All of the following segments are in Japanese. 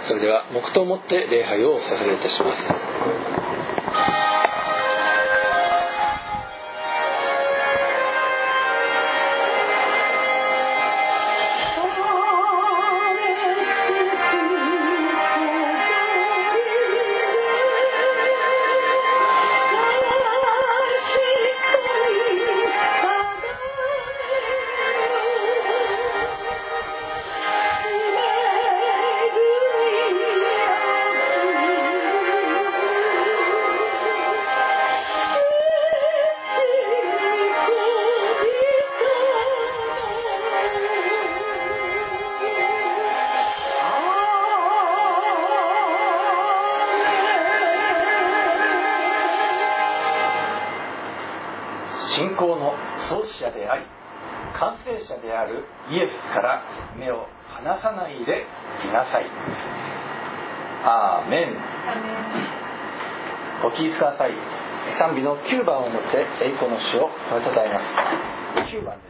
それでは黙祷をもって礼拝をお捧げいたします。信仰の創始者であり完成者であるイエスから目を離さないでいなさい。アーメン。お聞きください。賛美の9番をもって栄光の主を褒めたたえます。9番です。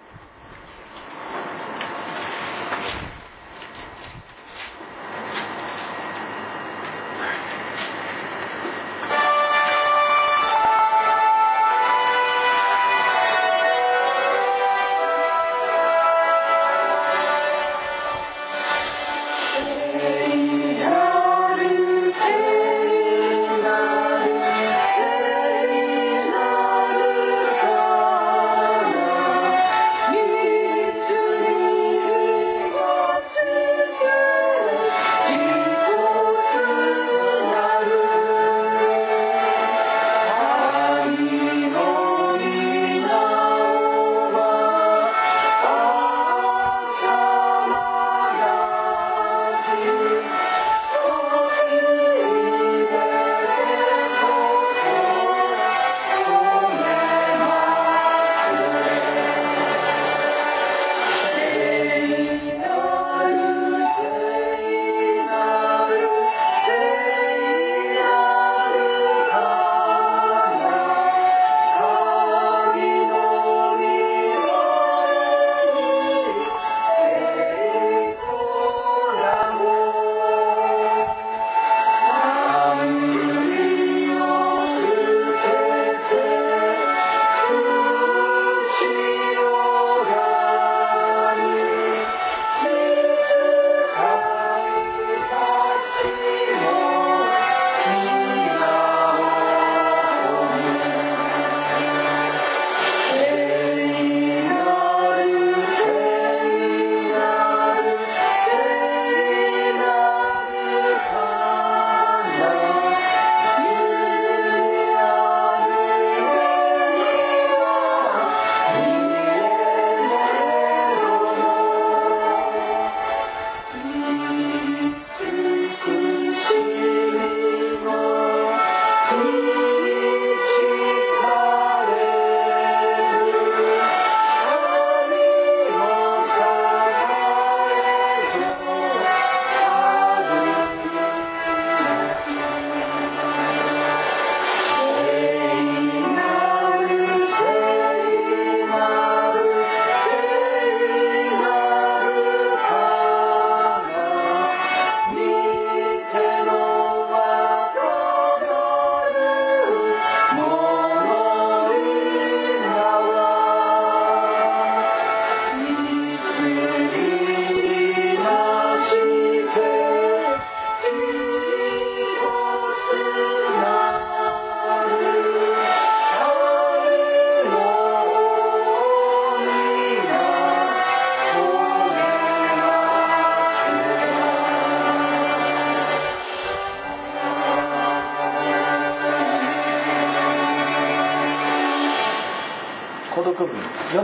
購読文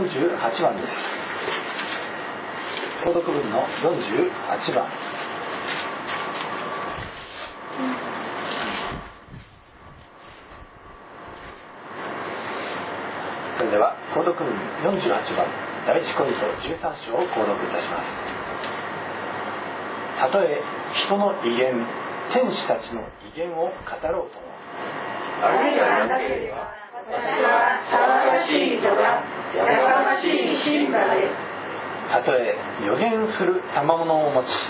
48番です。購読文の48番。それでは購読文48番第1コリント13章を購読いたします。たとえ人の威厳、天使たちの威厳を語ろうとも、 あるいはなければ私は騒がしい人がやかましいシンバで、 たとえ予言する賜物を持ち、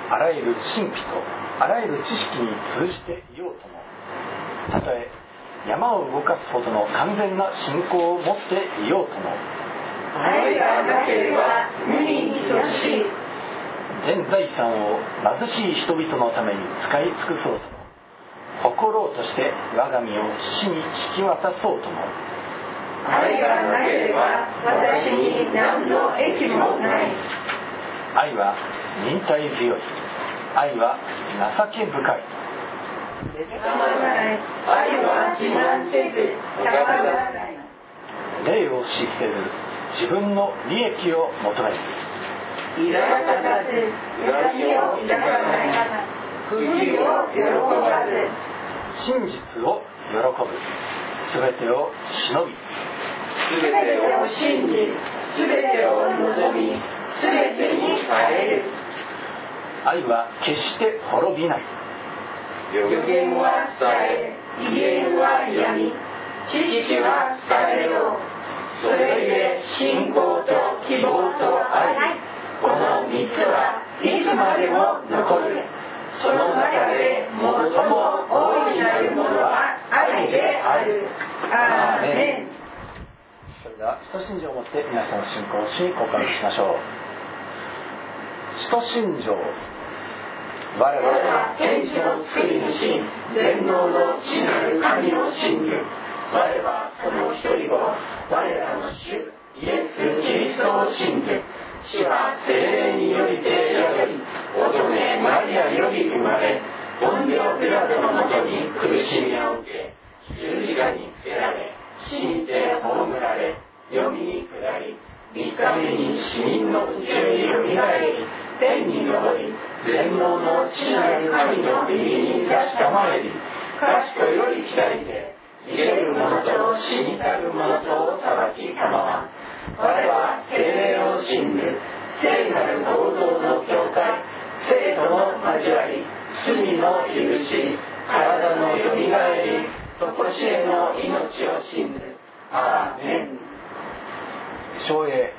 あらゆる神秘とあらゆる知識に通じていようとも、たとえ山を動かすほどの完全な信仰を持っていようとも、 愛がなければ無に等しい。 全財産を貧しい人々のために使い尽くそうとも、誇ろうとして我が身を死に引き渡そうとも、 愛がなければ私に何の益もない。 愛は忍耐強い、愛は情け深い。 高まらない。愛は自慢せず高まらない。 礼を失せず自分の利益を求める。 いら立たず恨みを抱かない。不義を喜ばず真実を喜ぶ。すべてを忍び、 すべてを信じ、すべてを望み、すべてに耐える。 愛は決して滅びない。 予言は伝え、威厳はやみ、知識は伝えよう。それゆえ信仰と希望と愛、この3つはいつまでも残る。その中で最も大いなるものは愛である。アーメン。 それでは使徒信条をもって皆さんの信仰を主に告白しましょう。使徒信条。我らは天地の作り主、全能の父なる神を信ず。我はその一人を、我らの主イエス・キリストを信ず。主は聖霊によりて宿り、乙女マリアより生まれ、本領ピラトのもとに苦しみを受け、十字架につけられ、死にて葬られ、黄泉に下り、3日目に死人のうちよりよみがえり、天に昇り、全能の父なる神の右に座したまえり、賢より来りて、生ける者と死にたる者とを裁きたまわん。我は聖霊を信ず、聖なる合同の教会、聖徒の交わり、罪の許し、体のよみがえり、とこしえの命を信ず。アーメン。 唱詠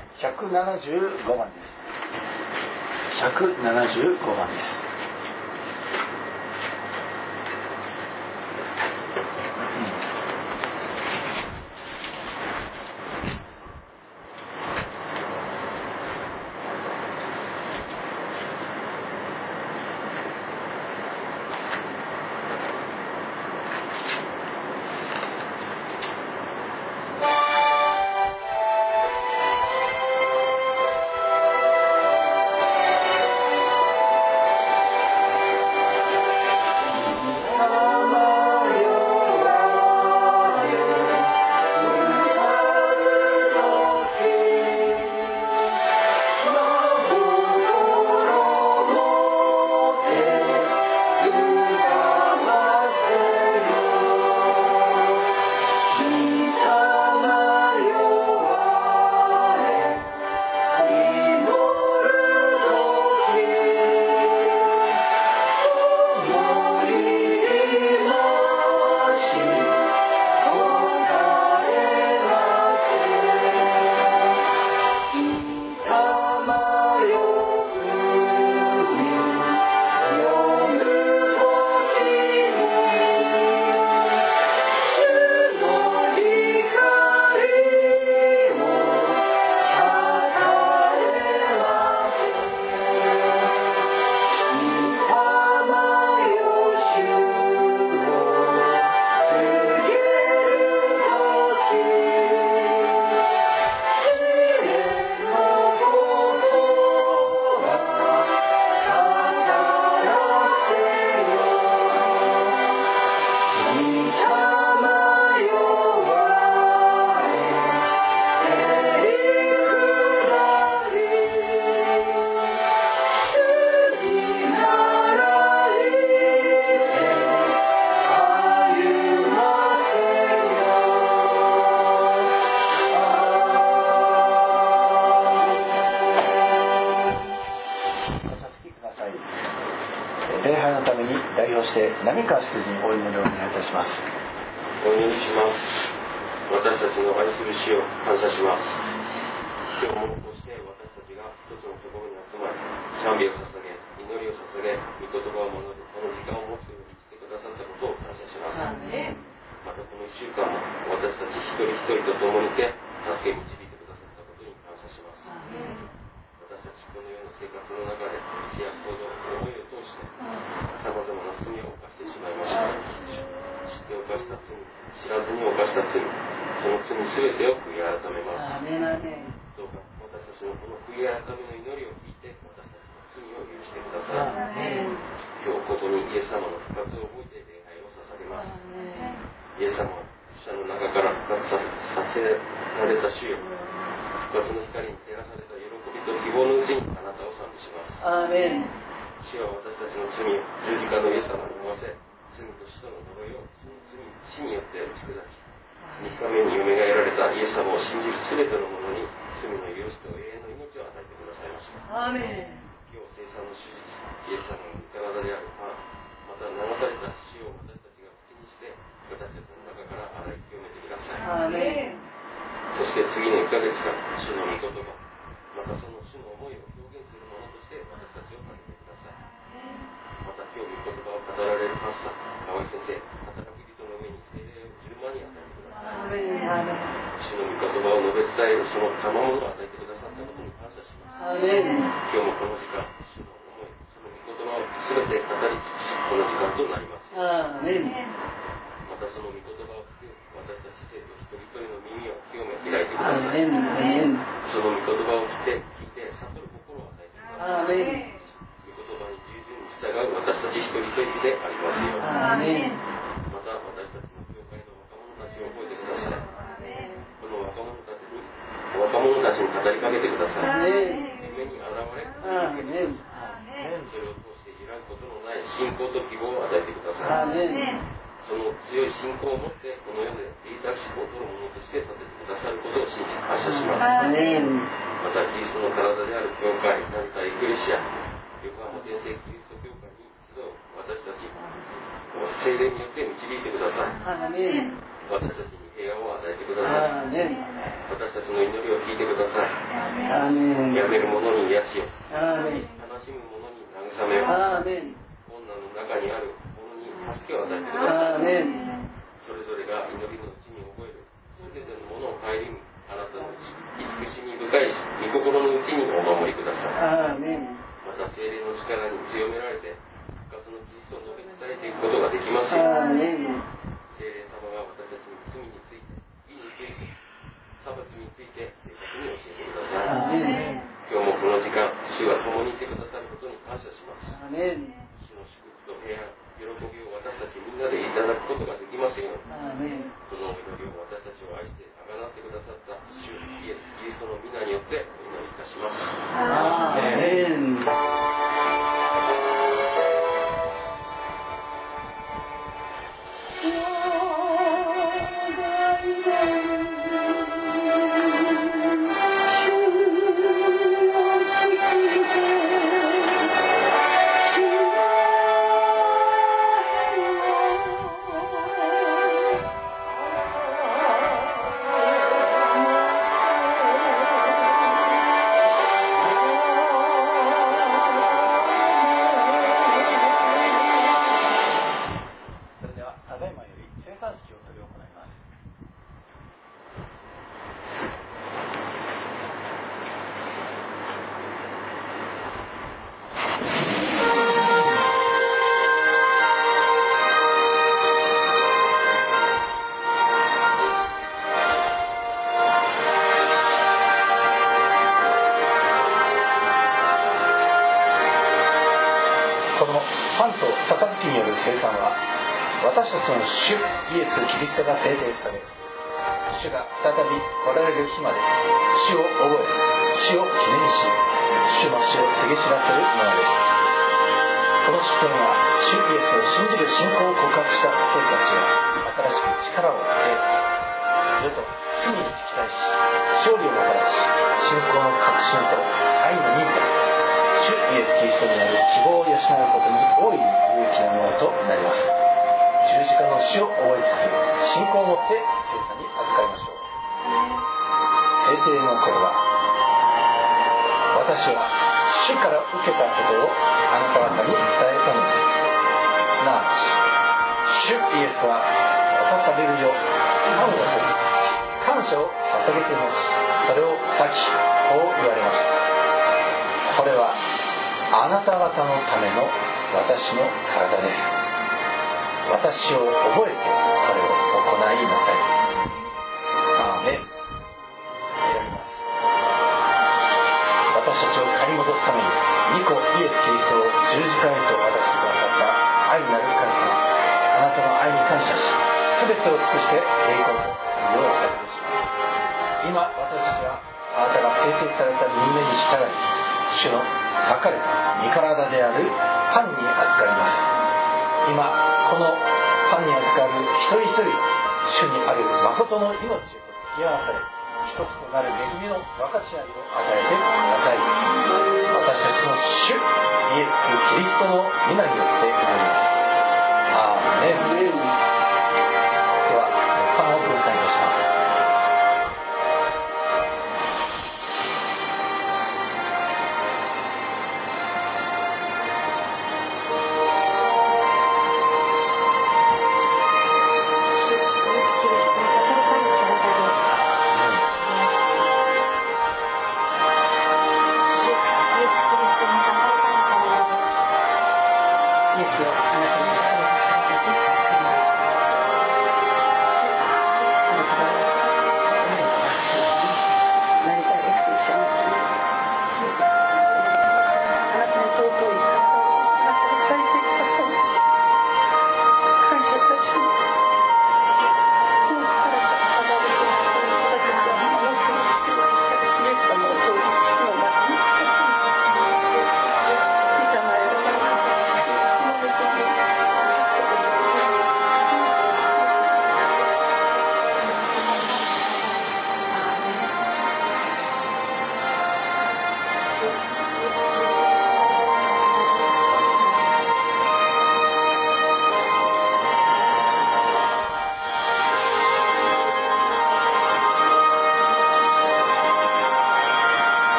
175番です。175番です。礼拝のために代表して浪川執事にお祈りをお願いいたします。 お祈りします。私たちの愛する主を感謝します。今日もこうして私たちが一つのところに集まり、賛美を捧げ、祈祈りを捧げ、御言葉を学ぶこの時間を持つようにしてくださったことを感謝します。またこの1週間も私たち一人一人と共にいて助け導いてくださったことに感謝します。私たちこの世の生活の中で知や行動、思いを通してさまざまな罪を犯してしまいました。知って犯した罪、知らずに犯した罪、その罪すべてを悔い改めます。どうか私たちのこの悔い改めの祈りを聞いて私たちの罪を許してください。今日ここにイエス様の復活を覚えて礼拝を捧げます。イエス様は死者の中から復活させられた主よ、復活の光に照らされた喜びと希望のうちにあなたを賛美します。主は私たちの罪を十字架のイエス様に負わせ、罪と死との呪いをその死によって打ち砕き、3日目によみがえられたイエス様を信じるすべての者に罪の許しと永遠の命を与えてくださいました。今日生産の主実、イエス様の身体であるまた流された死を私たちが口にして私たちの中から洗い清めてください。そして次の1ヶ月間、主の御言葉、またその主の思いを表現するものとして私たちをかけてください。また今日御言葉を語られるパスタ、河合先生、働く人の上に聖霊を昼間に与えてください。主の御言葉を述べ伝えるその賜物を与えてくださったことに感謝します。今日もこの時間、主の思い、その御言葉を全て語り尽くし、この時間となります。またその御言葉を聞く私たち生徒一人一人の耳を清め開いてください。その御言葉を聞いて悟る心を与えてください。御言葉に従順に従う私たち一人一人でありますように。また私たちの教会の若者たちを覚えてください。この若者たちに語りかけてください。夢に現れ語りかけてください。それを通して揺らぐことのない信仰と希望を与えてください。その強い信仰を持ってこの世でリーダーシップを取る者として立ててくださることを信じ感謝します。またキリストの体である教会、団体エクレシア、横浜天聖キリスト教会に集う私たちを聖霊によって導いてください。私たちに平和を与えてください。私たちの祈りを聞いてください。病める者に癒しを、悲しむ者に慰めを、困難の中にある助けを与えてください。それぞれが祈りのうちに覚えるすべてのものを顧み、あなたの慈しみ深い御心のうちにお守りください。また聖霊の力に強められて復活のキリストを述べ伝えていくことができますように。聖霊様が私たちに罪について、義について、裁きについて正確に教えてください。今日もこの時間、主は共にいてくださることに感謝します。主の祝福と平安、喜びを私たちみんなでいただくことができますように。この祈りを私たちを愛してあがなってくださった主イエス・キリストの皆によってお祈りいたします。アーメン。 私たちの主イエス・キリストが聖霊され、主が再び来られる日まで主を覚え、主を記念し、主の死を告げ知らせるものです。この祝典は主イエスを信じる信仰を告白した生徒たちが新しく力を得、世と罪に敵対し勝利をもたらし、信仰の確信と愛の忍耐、主イエス・キリストにある希望を養うことに大いに有益なものとなります。十字架の死を覚えつつ、信仰を持って聖餐に預かりましょう。聖典の言葉。私は主から受けたことをあなた方に伝えたのです。すなわち主イエスは渡されるよパンを取り感謝を捧げていましそれを裂きこう言われました。これはあなた方のための私の体です。私を覚えてこれを行いなさい。アーメン。私たちを買い戻すために御子イエス・キリストを十字架へと渡してくださった愛なる神様、あなたの愛に感謝し全てを尽くして栄光と賛美をお捧げします。今私たちはあなたが聖徹された御目に従い主の裂かれた御体であるパンに預かります。今このパンに預かる一人一人主にある誠の命へと突き合わされ一つとなる恵みの分かち合いを与えてください。私たちの主イエス・キリストの皆によって祈ります。アーメン。ではパンを分散いたします。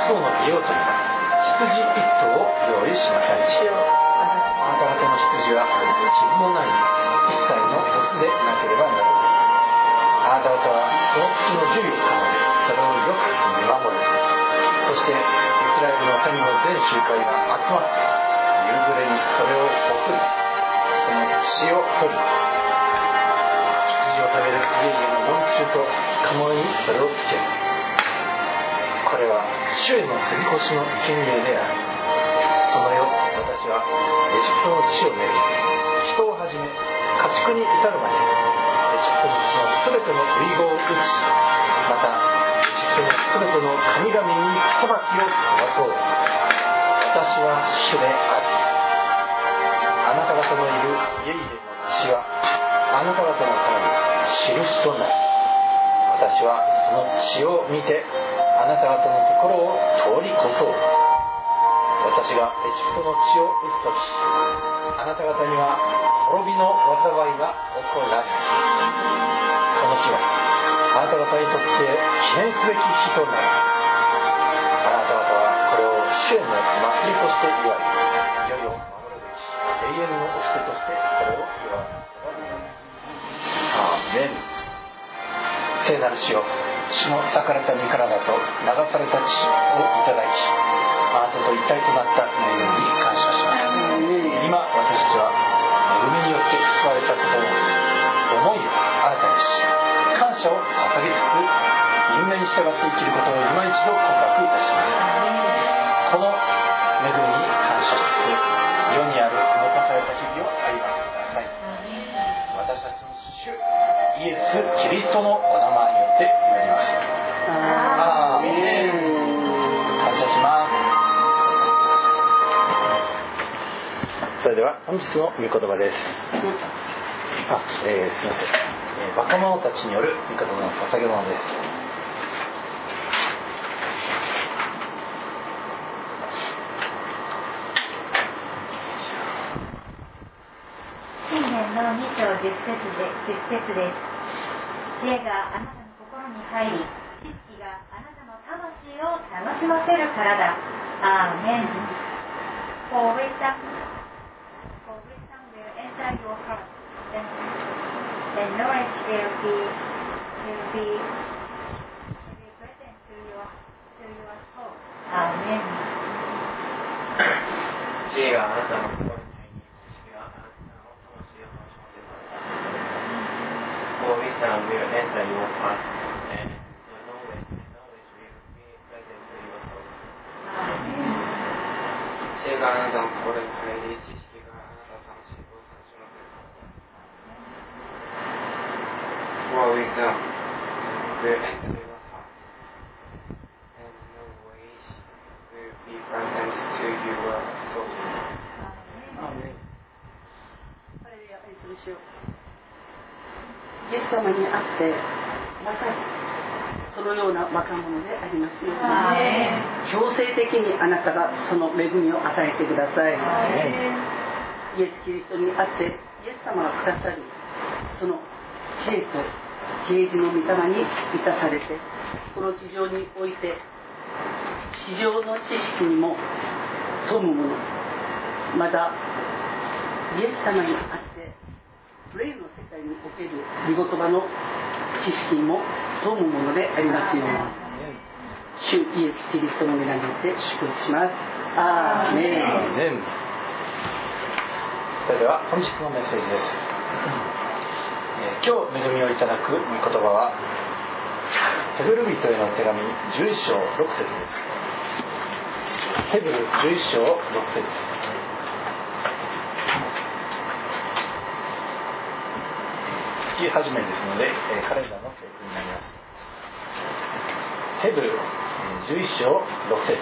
層の家を取ります。羊1頭を用意しなさい。あなた方の羊は傷もない1歳のオスでなければならない。あなた方はその月の14日までそれをよく見守る。そしてイスラエルの民の全集会が集まって夕暮れにそれを送る。その血を取り、羊を食べる家々の門柱と家紋にそれをつける。これは主への杉越の生贄である。その夜、私はエジプトの地をめぐり、人をはじめ家畜に至るまでエジプトの地のすべての遺語を打ち、またエジプトのすべての神々に裁きを下そう。私は主である。あなた方のいる家々の血はあなた方のために印となる。私はその血を見てあなた方のところを通り越そう。私がエジプトの地を打つとき、あなた方には滅びの災いが起こられる。この日はあなた方にとって記念すべき日となる。あなた方はこれを主への祭りとして祝い、いよいよ守るべき永遠の掟としてこれを祝わなければならない。アーメン。聖なる主よ、主の裂かれた身体と流された血をいただき、あなたと一体となった恵みに感謝します。今私たちは恵みによって救われたことを思いを新たにし、感謝を捧げつつ因縁に従って生きることを今一度告白いたします。この恵みに感謝しつつ世にある残された日々を歩ませてください。私たちの主イエス・キリストのお名前によって祈ります。アーメン。感謝します。それでは本日の御言葉です。すみません。若者たちによる御言葉の捧げ物です。 信玄の2章10節です。知恵があなたの心に入り、知識があなたの魂を楽しませるからだ。アーメン。For wisdom will enter your heart, then knowledge will be present to your soul. アーメン。 知恵があなたの心に入り、知識があなたの魂を楽しませるからだ。For wisdom will enter your heart, and knowledge will be present to your soul. 知恵があなたの心に入り、知識があなたの魂を楽しませるからだ。For wisdom will enter your heart, and knowledge will be present to your soul. ハレルヤ、愛する主よ、イエス様にあってまさにそのような若者でありますように、強制的にあなたがその恵みを与えてください。イエス・キリストにあってイエス様がくださるその知恵と啓示の御霊に満たされて、この地上において地上の知識にも富むもの、またイエス様にあって霊の世界における御言葉の知識にも富むものでありますように、主イエス・キリストの皆によって祝福します。アーメン。 それでは本日のメッセージです。今日恵みをいただく御言葉はヘブル人への手紙11章6節です。ヘブル11章6節。月始めですのでカレンダーの聖句になります。ヘブル11章6節。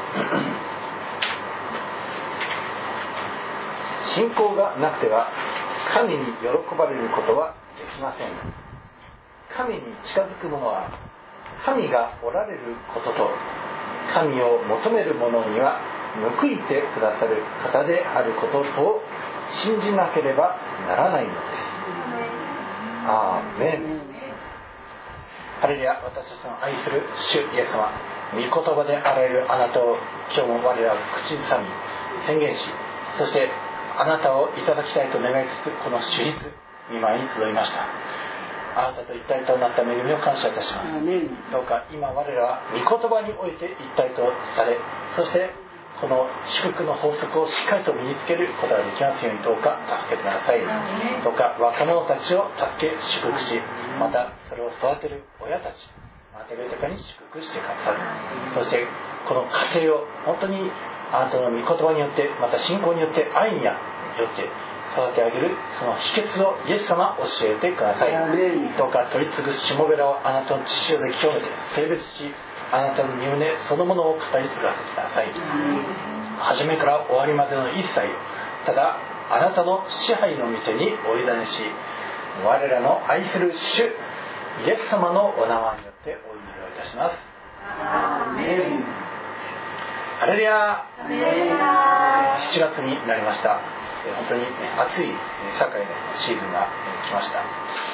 信仰がなくては神に喜ばれることはできません。神に近づく者は神がおられることと神を求める者には報いてくださる方であることと信じなければならないのです。アーメン。 ハレルヤ、私たちの愛する主イエス様、御言葉であられるあなたを今日も我らは口ずさみ宣言し、そしてあなたをいただきたいと願いつつ、この主日御前に集いました。あなたと一体となった恵みを感謝いたします。どうか今我らは御言葉において一体とされ、そしてこの祝福の法則をしっかりと身につけることができますように、どうか助けてください。どうか若者たちを助け祝福し、またそれを育てる親たち、あなたが豊かに祝福してくださる。そしてこの家庭を本当にあなたの御言葉によって、また信仰によって、愛によって育て上げるその秘訣をイエス様教えてください。どうか取り次ぐしもべらをあなたの血潮で清めて性別し、あなたの身旨そのものを語り継がせてください。初めから終わりまでの一切をただあなたの支配の御手にお委ねし、我らの愛する主イエス様のお名前によってお祈りをいたします。アーメン。ハレルヤ。7月になりました。本当に暑い社会のシーズンが来ました。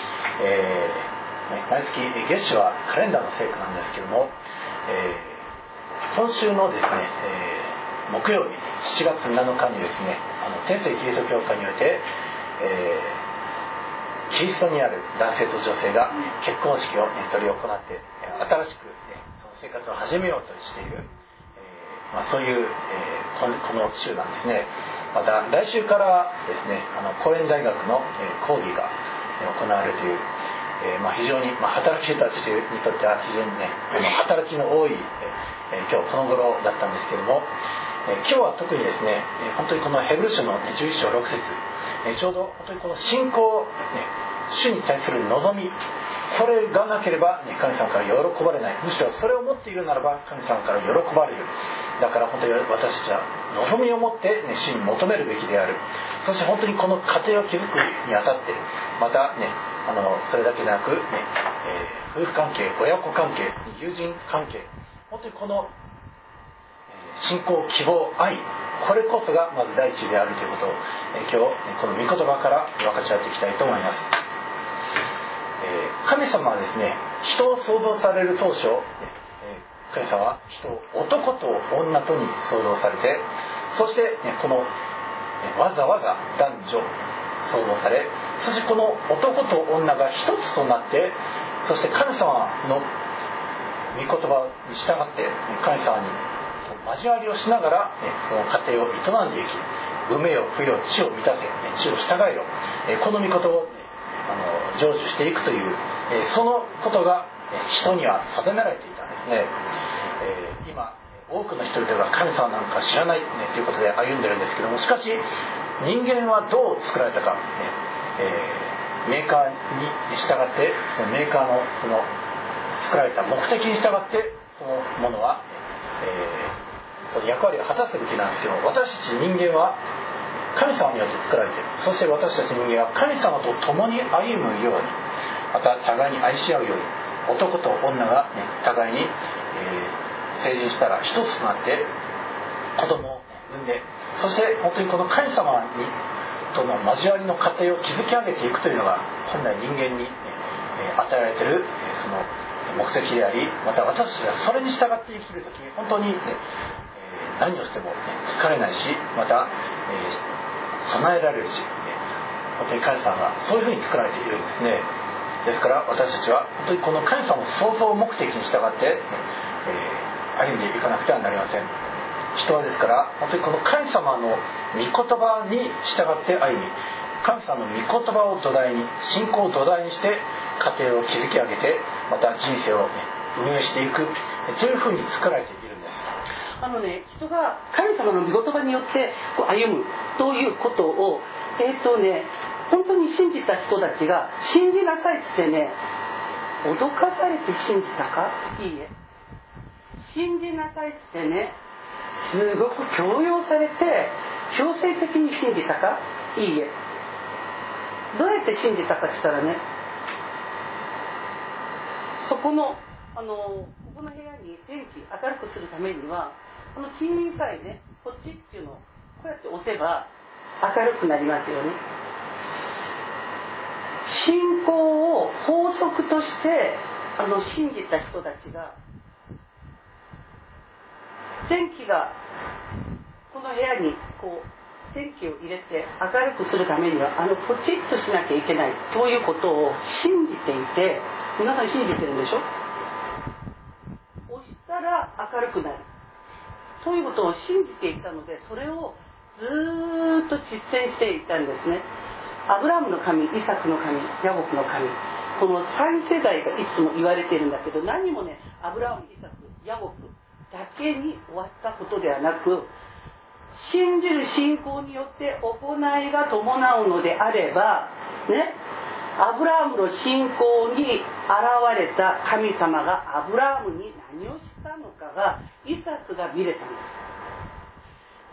毎月月初はカレンダーの聖句なんですけども、今週のですね、木曜日7月7日にですね、天聖キリスト教会において、キリストにある男性と女性が結婚式を執り行って新しく、その生活を始めようとしている、そういう、この週なんですね。また来週からですね、公園大学の講義が行われるという、非常に、働き手たちにとっては非常にね、働きの多い、今日この頃だったんですけども、今日は特にですね、本当にこのヘブル書の11章6節、ちょうど本当にこの信仰、主に対する望み、これがなければ、神様から喜ばれない。むしろそれを持っているならば神様から喜ばれる。だから本当に私たちは望みを持って、主に求めるべきである。そして本当にこの家庭を築くにあたって、またね、それだけでなく、夫婦関係、親子関係、友人関係、本当にこの信仰、希望、愛、これこそがまず第一であるということを、今日この御言葉から分かち合っていきたいと思います。神様はですね、人を創造される当初、神様は人を男と女とに創造されて、そしてこのわざわざ男女創造され、そしてこの男と女が一つとなって、そして神様の御言葉に従って神様に交わりをしながらその家庭を営んでいき、産めよ増えよ地を満たせ、地を従えよ、この御言葉を成就していくという、そのことが人には定められていたんですね。今多くの人々が神様なんか知らない、ということで歩んでるんですけども、しかし人間はどう作られたか、メーカーに従って、そのメーカーのその作られた目的に従ってそのものは、その役割を果たすべきなんですけど、私たち人間は神様によって作られている。そして私たち人間は神様と共に歩むように、また互いに愛し合うように、男と女が、互いに、成人したら一つとなって子供を産んで、そして本当にこの神様にとの交わりの過程を築き上げていくというのが本来人間に、与えられている、その目的であり、また私たちがそれに従って生きるときに本当に、何をしても、疲れないし、また、備えられるし、本当に神様がそういうふうに作られているんですね。ですから私たちは本当にこの神様の創造目的に従って、歩んでいかなくてはなりません。人はですから本当にこの神様の御言葉に従って歩み、神様の御言葉を土台に、信仰を土台にして家庭を築き上げて、また人生を、運営していくというふうに作られているんです。 人が神様の御言葉によって歩むということを、本当に信じた人たちが信じなさいってね、脅かされて信じたか？いいえ。信じなさいってね、すごく強要されて強制的に信じたか？いいえ。どうやって信じたかって言ったらね、そこのここの部屋に電気明るくするためには、このチーミンさえね、こっちっていうのをこうやって押せば明るくなりますよね。信仰を法則として信じた人たちが電気がこの部屋にこう電気を入れて明るくするためにはポチッとしなきゃいけないということを信じていて、皆さん信じてるんでしょ。押したら明るくなるということを信じていたので、それをずーっと実践していたんですね。アブラハムの神、イサクの神、ヤコブの神、この3世代がいつも言われているんだけど、何もね、アブラハム、イサク、ヤコブだけに終わったことではなく、信じる信仰によって行いが伴うのであればね、アブラハムの信仰に現れた神様がアブラハムに何をしたのかがイサクが見れたんです。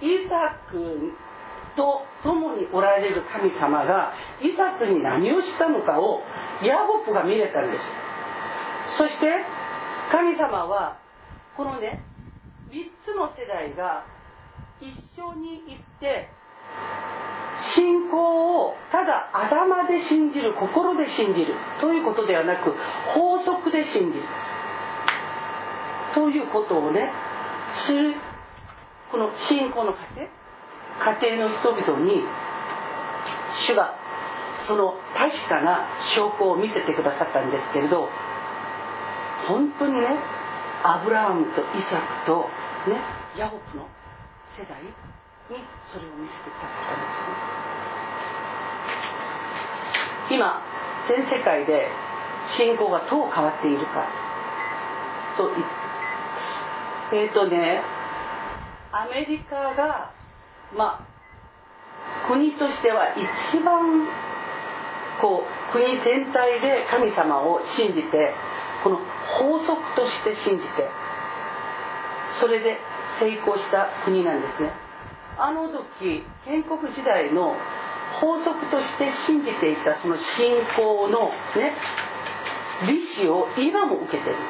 イサクと共におられる神様がイサクに何をしたのかをヤコブが見れたんです。そして神様はこのね、3つの世代が一緒に行って信仰をただ頭で信じる、心で信じるということではなく、法則で信じるということをねする、この信仰の家庭の人々に主がその確かな証拠を見せてくださったんですけれど、本当にね、アブラハムとイサクとね、ヤコブの世代にそれを見せてくださったんですね。今全世界で信仰がどう変わっているかとアメリカが国としては一番国全体で神様を信じて、この法則として信じて、それで成功した国なんですね。あの時建国時代の法則として信じていたその信仰のね、利子を今も受けている。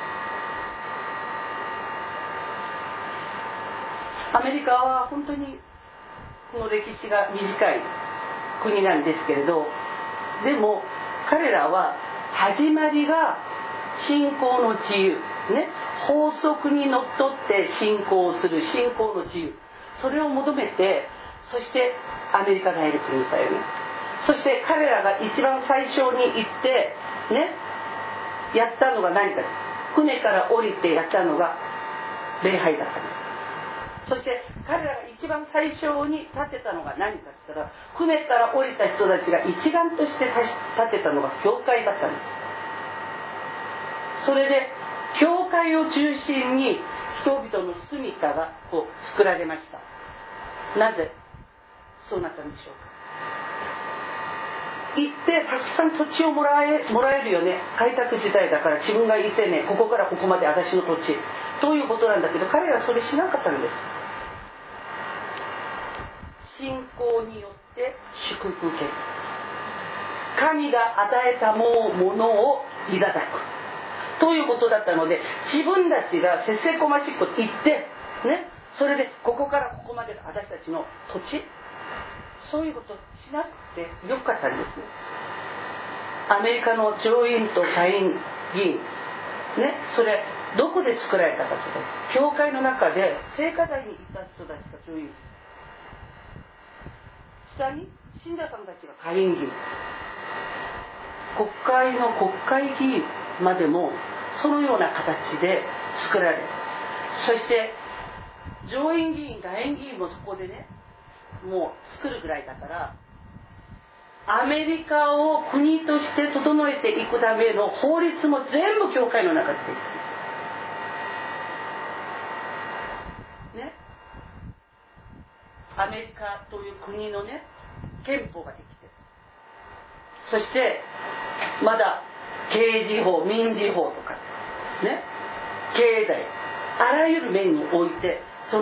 アメリカは本当にこの歴史が短い国なんですけれど、でも彼らは始まりが信仰の自由ね、法則にのっとって信仰をする信仰の自由、それを求めて、そしてアメリカ大陸にいたよね。そして彼らが一番最初に行ってね、やったのが何か、船から降りてやったのが礼拝だったんです。そして彼らが一番最初に建てたのが何かって言ったら、船から降りた人たちが一丸として建てたのが教会だったんです。それで教会を中心に人々の住みかが作られました。なぜそうなったんでしょうか。行ってたくさん土地をもらえるよね、開拓時代だから自分がいてね、ここからここまで私の土地ということなんだけど、彼らはそれしなかったんです。信仰によって祝福受ける、神が与えたものをいただくということだったので、自分たちがせせこましく言ってね、それでここからここまでが私たちの土地、そういうことしなくてよかったんですね。アメリカの上院と下院議員ね、それどこで作られたかというと、教会の中で聖歌台にいた人たちが上院、下に信者さんたちが下院議員、国会の国会議員までもそのような形で作られ、そして上院議員下院議員もそこでね、もう作るぐらいだから、アメリカを国として整えていくための法律も全部教会の中でできているね。アメリカという国のね、憲法ができている。そしてまだ刑事法、民事法とかね、経済、あらゆる面においてこ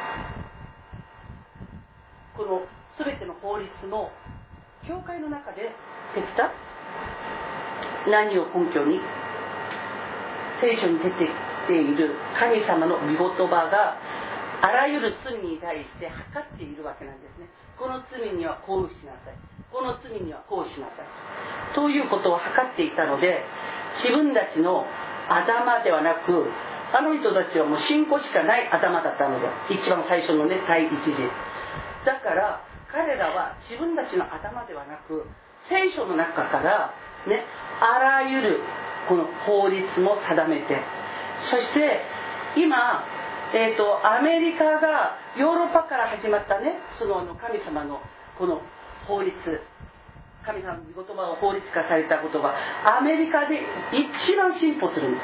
の全ての法律も教会の中でできた。何を根拠に、聖書に出てきている神様の御言葉があらゆる罪に対して測っているわけなんですね。この罪にはこうしなさい、この罪にはこうしなさいということを測っていたので、 自分たちの頭ではなく、あの人たちはもう信仰しかない頭だったので、一番最初のね、第一次。だから彼らは自分たちの頭ではなく、聖書の中からね、あらゆるこの法律も定めて、そして今、アメリカがヨーロッパから始まったね、その神様のこの法律、神様の御言葉が法律化されたことがアメリカで一番進歩するんです。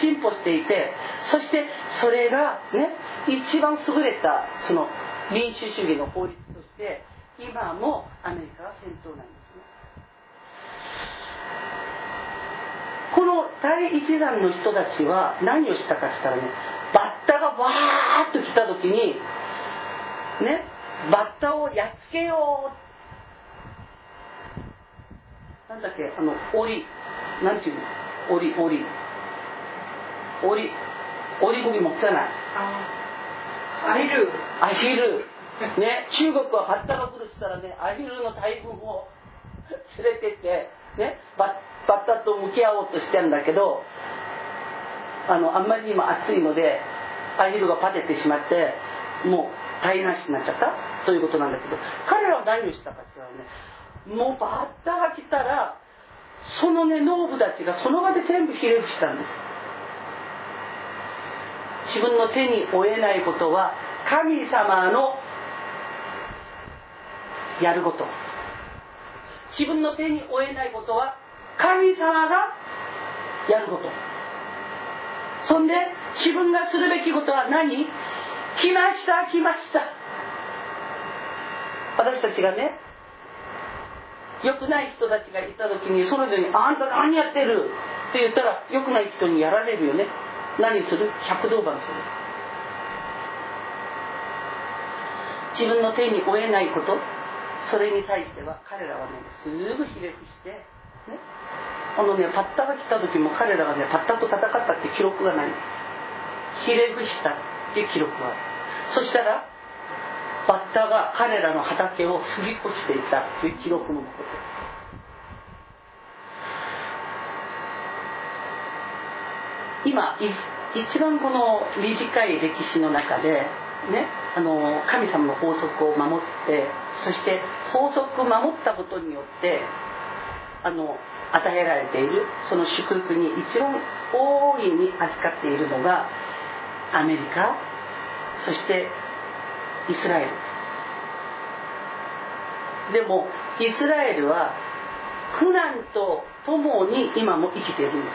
進歩していて、そしてそれがね、一番優れたその民主主義の法律として今もアメリカは先頭なんですね。この第一弾の人たちは何をしたかって言ったらね、バッタがわーっと来た時にね、バッタをやっつけよう、なんだっけ、檻、なんていうの、檻釘持ってない、アヒルね、中国はバッタが来るって言ったらね、アヒルの大群を連れてってね、バッタと向き合おうとしてるんだけど、あんまりにも暑いのでアヒルがパテてしまってもう台無しになっちゃったということなんだけど、彼らは何をしたかって言ったらね、もうバッタが来たらそのね、農夫たちがその場で全部ひれ伏したんです。自分の手に負えないことは神様のやること、自分の手に負えないことは神様がやること、そんで自分がするべきことは何？来ました。私たちがね、良くない人たちがいた時にそれぞれにあんた何やってるって言ったら良くない人にやられるよね。何する？110番する。自分の手に負えないこと、それに対しては彼らはね、すぐひれ伏してね、パッタが来た時も彼らがね、パッタと戦ったって記録がない。ひれ伏したって記録がある。そしたらバッタが彼らの畑を過ぎ越していたっていう記録のこと。今一番この短い歴史の中でね、神様の法則を守って、そして法則を守ったことによって与えられているその祝福に一番大いに扱っているのがアメリカ、そしてイスラエルです。でもイスラエルは苦難とともに今も生きているんですよ。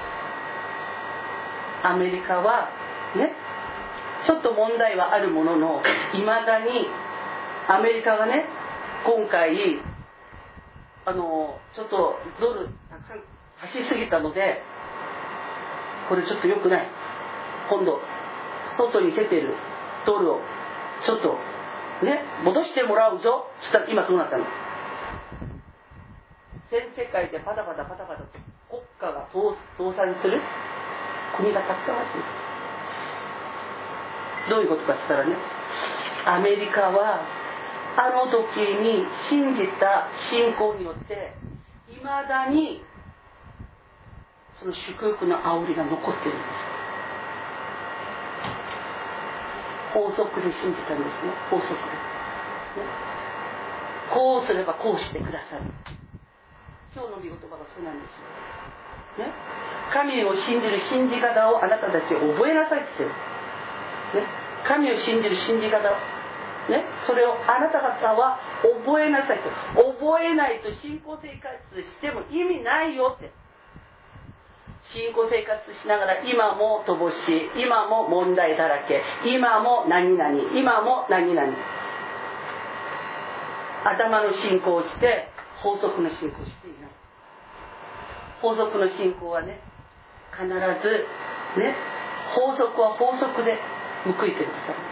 アメリカはね、ちょっと問題はあるものの、いまだにアメリカがね、今回ちょっとドルたくさん貸しすぎたので、これちょっと良くない、今度外に出てるドルをちょっとね、戻してもらうぞって言ったら、今どうなったの？全世界でパタパタと国家が倒産する国がたくさんあるんです。どういうことかって言ったらね、アメリカはあの時に信じた信仰によっていまだにその祝福の煽りが残っているんです。法則で信じたんですね。法則で、ね、こうすればこうしてくださる。今日の御言葉がそうなんですよ、ね、神を信じる信じ方をあなたたち覚えなさいって言ってる、ね、神を信じる信じ方をね、それをあなた方は覚えなさいと。覚えないと信仰生活しても意味ないよって。信仰生活しながら今も乏しい、今も問題だらけ、今も何々、今も何々、頭の信仰をして法則の信仰をしていない。法則の信仰はね、必ずね、法則は法則で報いてくださる。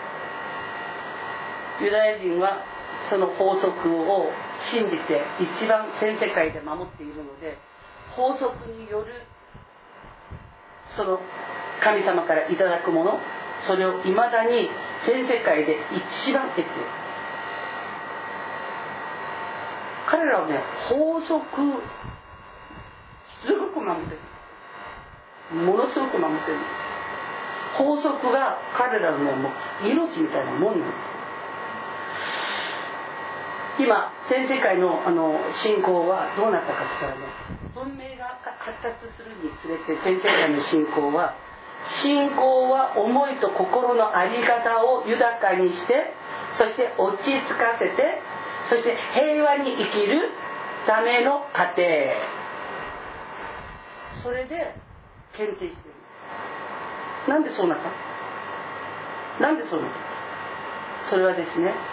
ユダヤ人はその法則を信じて一番全世界で守っているので、法則によるその神様からいただくもの、それをいまだに全世界で一番得ている。彼らはね、法則すごく守ってる。ものすごく守ってる。法則が彼らのもう命みたいなもんなんです。今全世界の信仰はどうなったかって言ったらね、文明が発達するにつれて全世界の信仰は思いと心の在り方を豊かにして、そして落ち着かせて、そして平和に生きるための過程、それで検定しているんです。なんでそうなった？なんでそうなった？それはですね、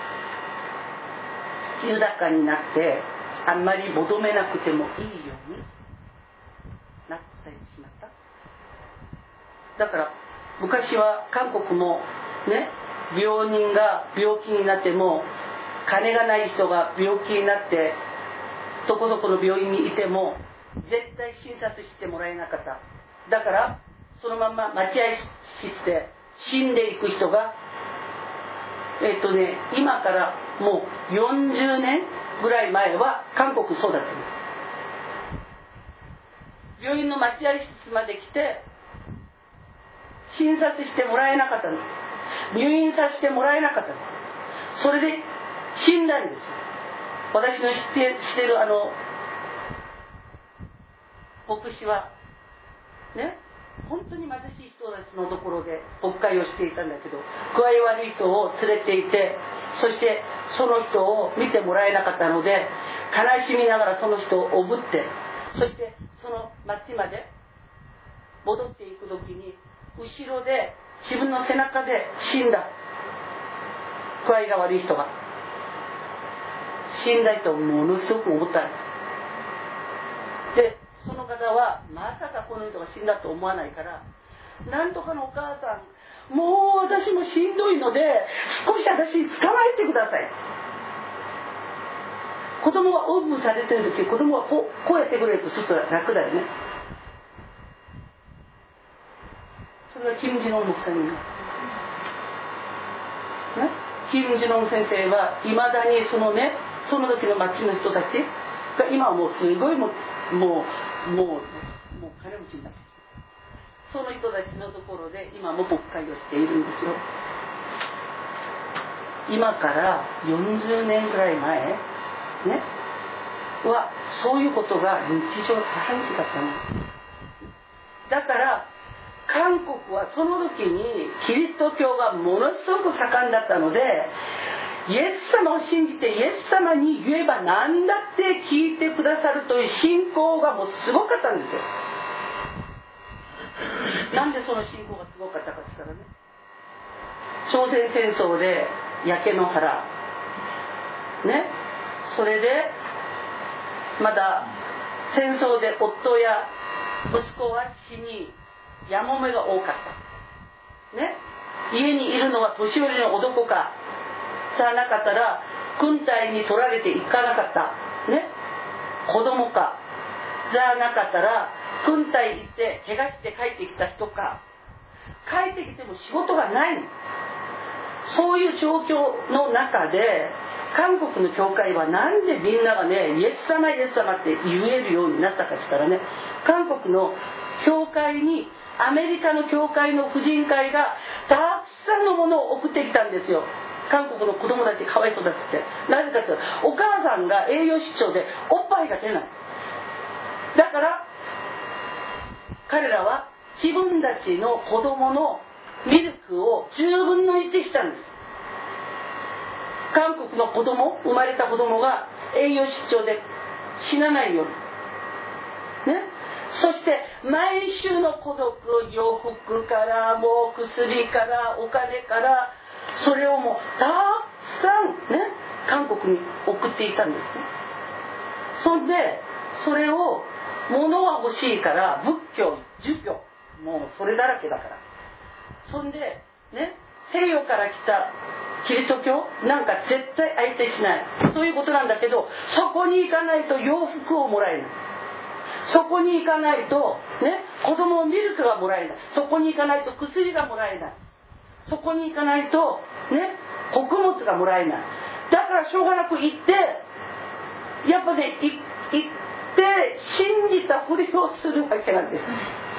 豊かになってあんまり求めなくてもいいようになったりしまった。だから昔は韓国もね、病人が病気になっても、金がない人が病気になってどこどこの病院にいても絶対診察してもらえなかった。だからそのまま待合して死んでいく人が今からもう40年ぐらい前は韓国そうだったんです。病院の待合室まで来て診察してもらえなかったんです。入院させてもらえなかったんです。それで死んだんですよ。私の知ってる牧師はね、本当に貧しい人たちのところで牧会をしていたんだけど、具合悪い人を連れていて、そしてその人を見てもらえなかったので悲しみながらその人をおぶって、そしてその町まで戻っていく時に後ろで自分の背中で死んだ。具合が悪い人が死んだとものすごく思ったんです。でその方はまさかこの人が死んだと思わないから、なんとかのお母さん、もう私もしんどいので少し私捕まえてください。子供がオープンされてる時、子供はこうやってくれるとちょっと楽だよね。それはキム・ジノン牧師に、キム・ジノン先生はいまだにその時の町の人たちが今はもうすごいもう金持ちになって、その人たちのところで今も牧会をしているんですよ。今から40年ぐらい前はそういうことが日常茶飯事だったの。だから韓国はその時にキリスト教がものすごく盛んだったので、イエス様を信じてイエス様に言えば何だって聞いてくださるという信仰がもうすごかったんですよ。なんでその信仰がすごかったかって言ったらね、朝鮮戦争で焼け野原それでまだ戦争で夫や息子は死にやもめが多かった家にいるのは年寄りの男かじゃなかったら軍隊に取られていかなかった子供かじゃなかったら軍隊行って怪我して帰ってきた人か、帰ってきても仕事がないの。そういう状況の中で韓国の教会はなんでみんながイエス様イエス様って言えるようになったかしたら韓国の教会にアメリカの教会の婦人会がたくさんのものを送ってきたんですよ。韓国の子供たちかわいそうだっつって。なぜかというとお母さんが栄養失調でおっぱいが出ない。だから彼らは自分たちの子供のミルクを10分の1したんです。韓国の生まれた子供が栄養失調で死なないようにそして毎週の孤独、洋服からもう薬からお金からそれをもうたくさん韓国に送っていたんですそんでそれを物は欲しいから仏教、儒教もうそれだらけだから、そんで西洋から来たキリスト教なんか絶対相手しないということなんだけど、そこに行かないと洋服をもらえない、そこに行かないと子供のミルクがもらえない、そこに行かないと薬がもらえない、そこに行かないと穀物がもらえない。だからしょうがなく行ってやっぱ行ってで信じたふりをするわけなんです。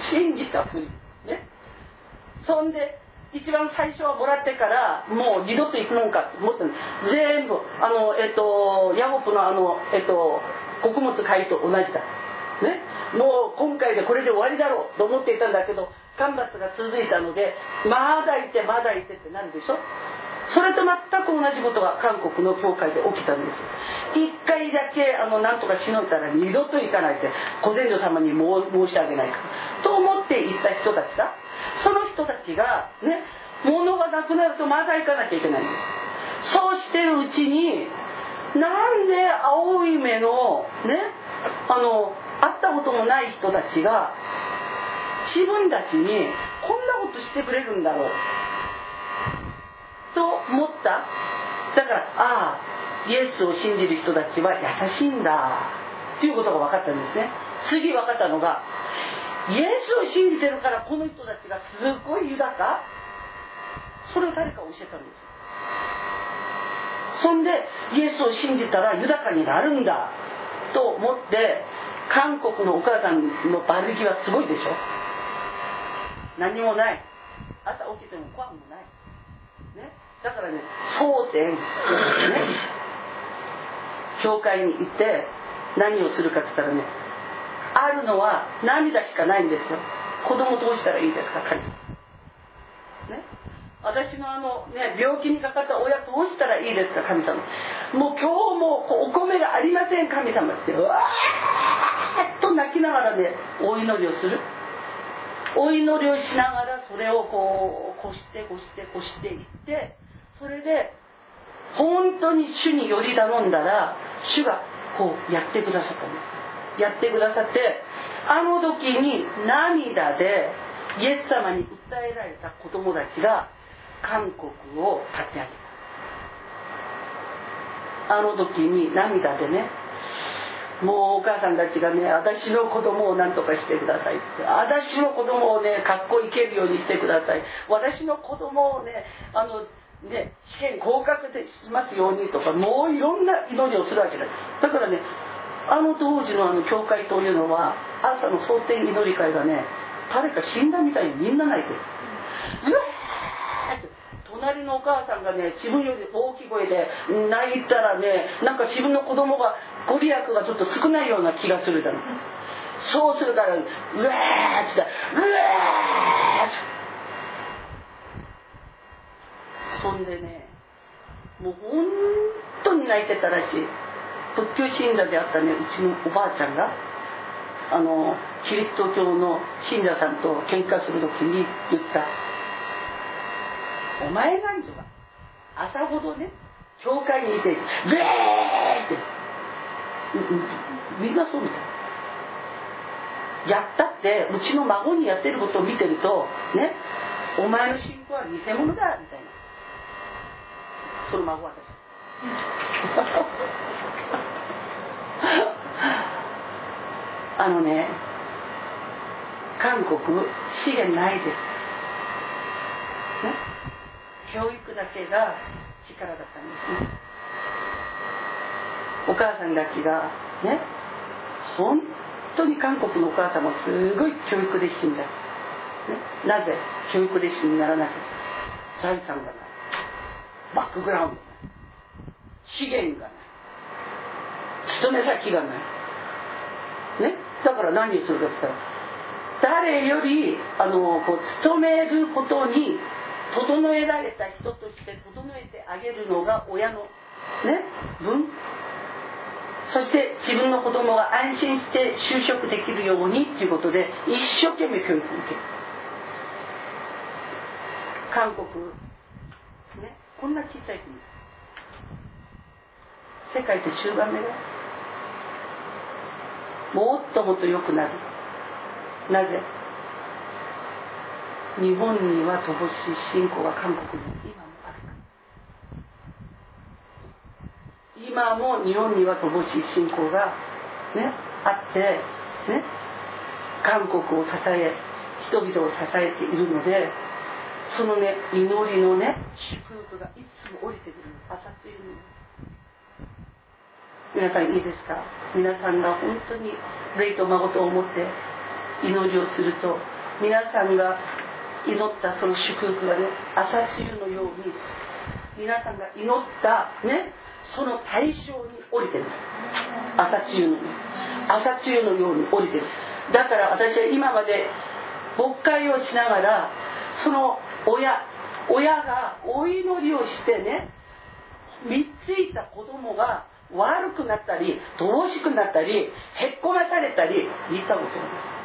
信じたふりね。そんで一番最初はもらってからもう二度と行くもんかと思ったんです。全部ヤゴプの穀物買いと同じだね。もう今回でこれで終わりだろうと思っていたんだけど、干ばつが続いたのでまだいてまだいてってなるでしょ。それと全く同じことが韓国の教会で起きたんです。一回だけなんとかしのいたら二度と行かないってご先祖様に申し上げないからと思って行った人たちだ。その人たちがね、物がなくなるとまだ行かなきゃいけないんです。そうしてるうちになんで青い目のね、会ったこともない人たちが自分たちにこんなことしてくれるんだろうと思った。だからイエスを信じる人たちは優しいんだということが分かったんですね。次分かったのが、イエスを信じてるからこの人たちがすごい豊か、それを誰か教えたんです。そんでイエスを信じたら豊かになるんだと思って、韓国のお母さんのバルキはすごいでしょ。何もない、朝起きてもご飯もない、ね、だからね、蒼天、ね、教会に行って何をするかって言ったらね、あるのは涙しかないんですよ。子供どうしたらいいですか、神様、ね、私の病気にかかった親どうしたらいいですか、神様、もう今日もお米がありません神様ってうわーっと泣きながらね、お祈りをする。お祈りをしながらそれをこしていって、それで本当に主により頼んだら主がやってくださったんです。やってくださって、時に涙でイエス様に訴えられた子供たちが韓国を立て上げた。時に涙でね、もうお母さんたちがね、私の子供を何とかしてくださいって、私の子供をね、学校行けるようにしてください、私の子供をね、試験合格しますようにとか、もういろんな祈りをするわけだ。だからね、当時の教会というのは朝の蒼天祈り会がね、誰か死んだみたいにみんな泣いてる。隣のお母さんがね、自分より大きい声で泣いたらね、なんか自分の子供がご利益がちょっと少ないような気がするだろう。そうするからうわーって言ったらうわー、そんでね、もう本当に泣いてたらしい。仏教信者であったね、うちのおばあちゃんがキリスト教の信者さんと喧嘩する時に言った。お前なんぞが朝ほどね、教会にいてグエーって、みんなそうみたい。やったってうちの孫にやってることを見てるとね、お前の信仰は偽物だみたいな。その孫は私韓国資源ないです、ね、教育だけが力だったんですね。お母さんたちがね、本当に韓国のお母さんもすごい教育熱心だ、ね、なぜ教育熱心にならなくて、財産がない、バックグラウンドがない、資源がない、勤め先がない、ね、だから何をするかって言ったら、誰より勤めることに整えられた人として整えてあげるのが親の、ね、分。そして自分の子供が安心して就職できるようにということで一生懸命教育を受ける。韓国、ね、こんな小さい国、世界で10番目だ。もっともっと良くなる。なぜ？日本には乏しい信仰が韓国に今もある。今も日本には乏しい信仰が、ね、あって、ね、韓国を支え、人々を支えているので、そのね、祈りのね、祝福がいつも降りてくる。朝露に。 皆さんいいですか？皆さんが本当に霊と孫と思って祈りをすると、皆さんが祈ったその祝福がね、朝露のように皆さんが祈ったね、その対象に降りてる。朝露のように降りてる。だから私は今まで牧会をしながら、その親がお祈りをしてね、見ついた子供が悪くなったり乏しくなったりへっこまされたり、見たこと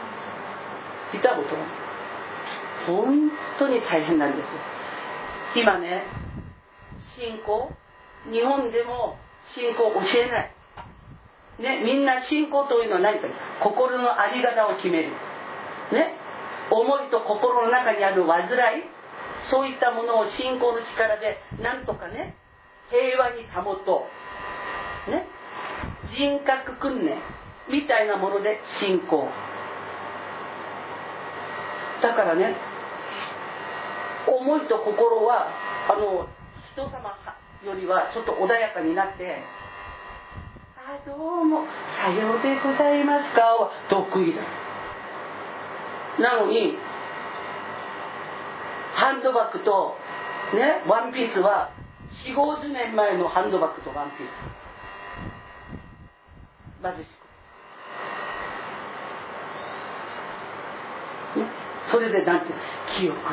ない。本当に大変なんです。今ね、信仰、日本でも信仰を教えないね。みんな信仰というのは何か、心の在り方を決めるね。思いと心の中にある煩い、そういったものを信仰の力でなんとかね、平和に保とうね。人格訓練みたいなもので信仰だからね、思いと心は人様よりはちょっと穏やかになって、どうもさようでございますかは得意だ。なのにハンドバッグとね、ワンピースは40、50年前のハンドバッグとワンピース、貧しく、ね、それでなんて清く正しく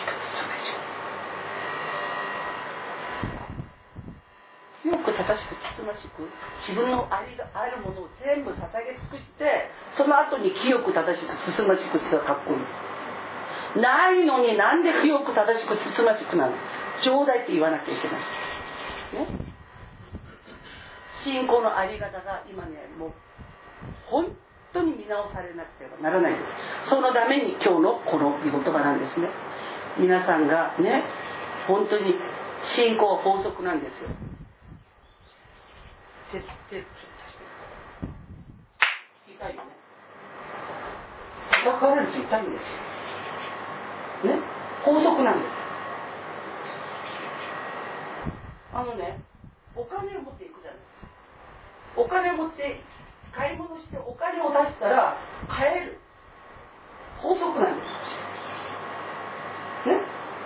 清く正しくつつましく、自分のあるものを全部捧げ尽くして、その後に清く正しくつつましくしてはかっこいい。ないのになんで清く正しくつつましくなるの？ちょうだいって言わなきゃいけない、ね、信仰のあり方が今ね、もう本当に見直されなくてはならないです。そのために今日のこの御言葉なんですね。皆さんがね、本当に信仰は法則なんですよ。痛いよね。叩かれると痛いんですよ。ね、法則なんです。お金を持っていくじゃない。お金を持って買い物してお金を出したら買える。法則なんです。ね。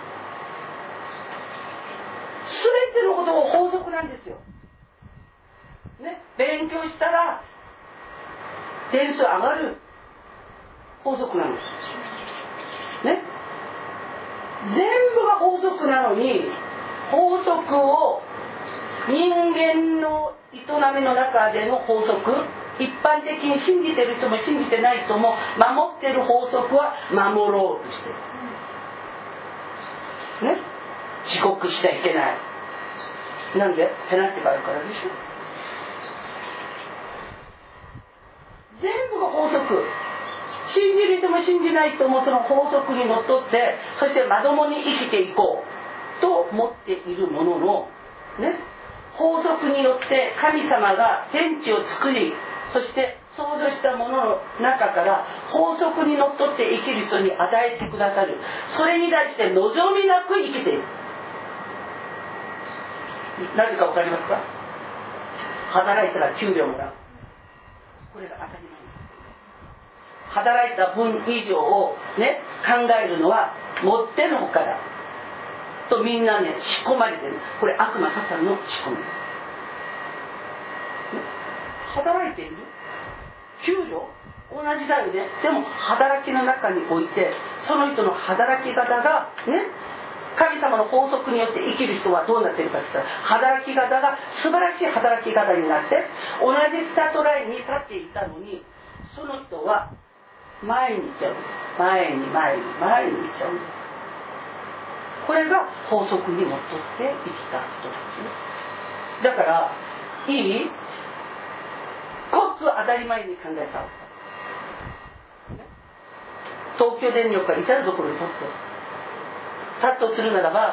すべてのことが法則なんですよ。ね、勉強したら点数上がる。法則なんです。ね。全部が法則なのに、法則を人間の営みの中での法則、一般的に信じてる人も信じてない人も守ってる法則は守ろうとしてる。ね。遅刻しちゃいけない。なんで？ペナルティがあるからでしょ。全部が法則。信じる人も信じない人もその法則にのっとって、そしてまともに生きていこうと思っているものの、ね、法則によって神様が天地を作り、そして創造したものの中から法則にのっとって生きる人に与えてくださる。それに対して望みなく生きている。なぜか分かりますか？働いたら給料もらう。これが当たり前。働いた分以上をね、考えるのはもってのほかだとみんなね、仕込まれてる。これ悪魔サタンの仕込みです。働いている給料同じだよね。でも働きの中において、その人の働き方がね、神様の法則によって生きる人はどうなっているかといったら、働き方が素晴らしい働き方になって、同じスタートラインに立っていたのに、その人は前に行っちゃうんです。前に行っちゃうんです。これが法則にのっとって生きた人たちね。だからいい？ごく当たり前に考えた。東京電力が至るところにとってさっとするならば、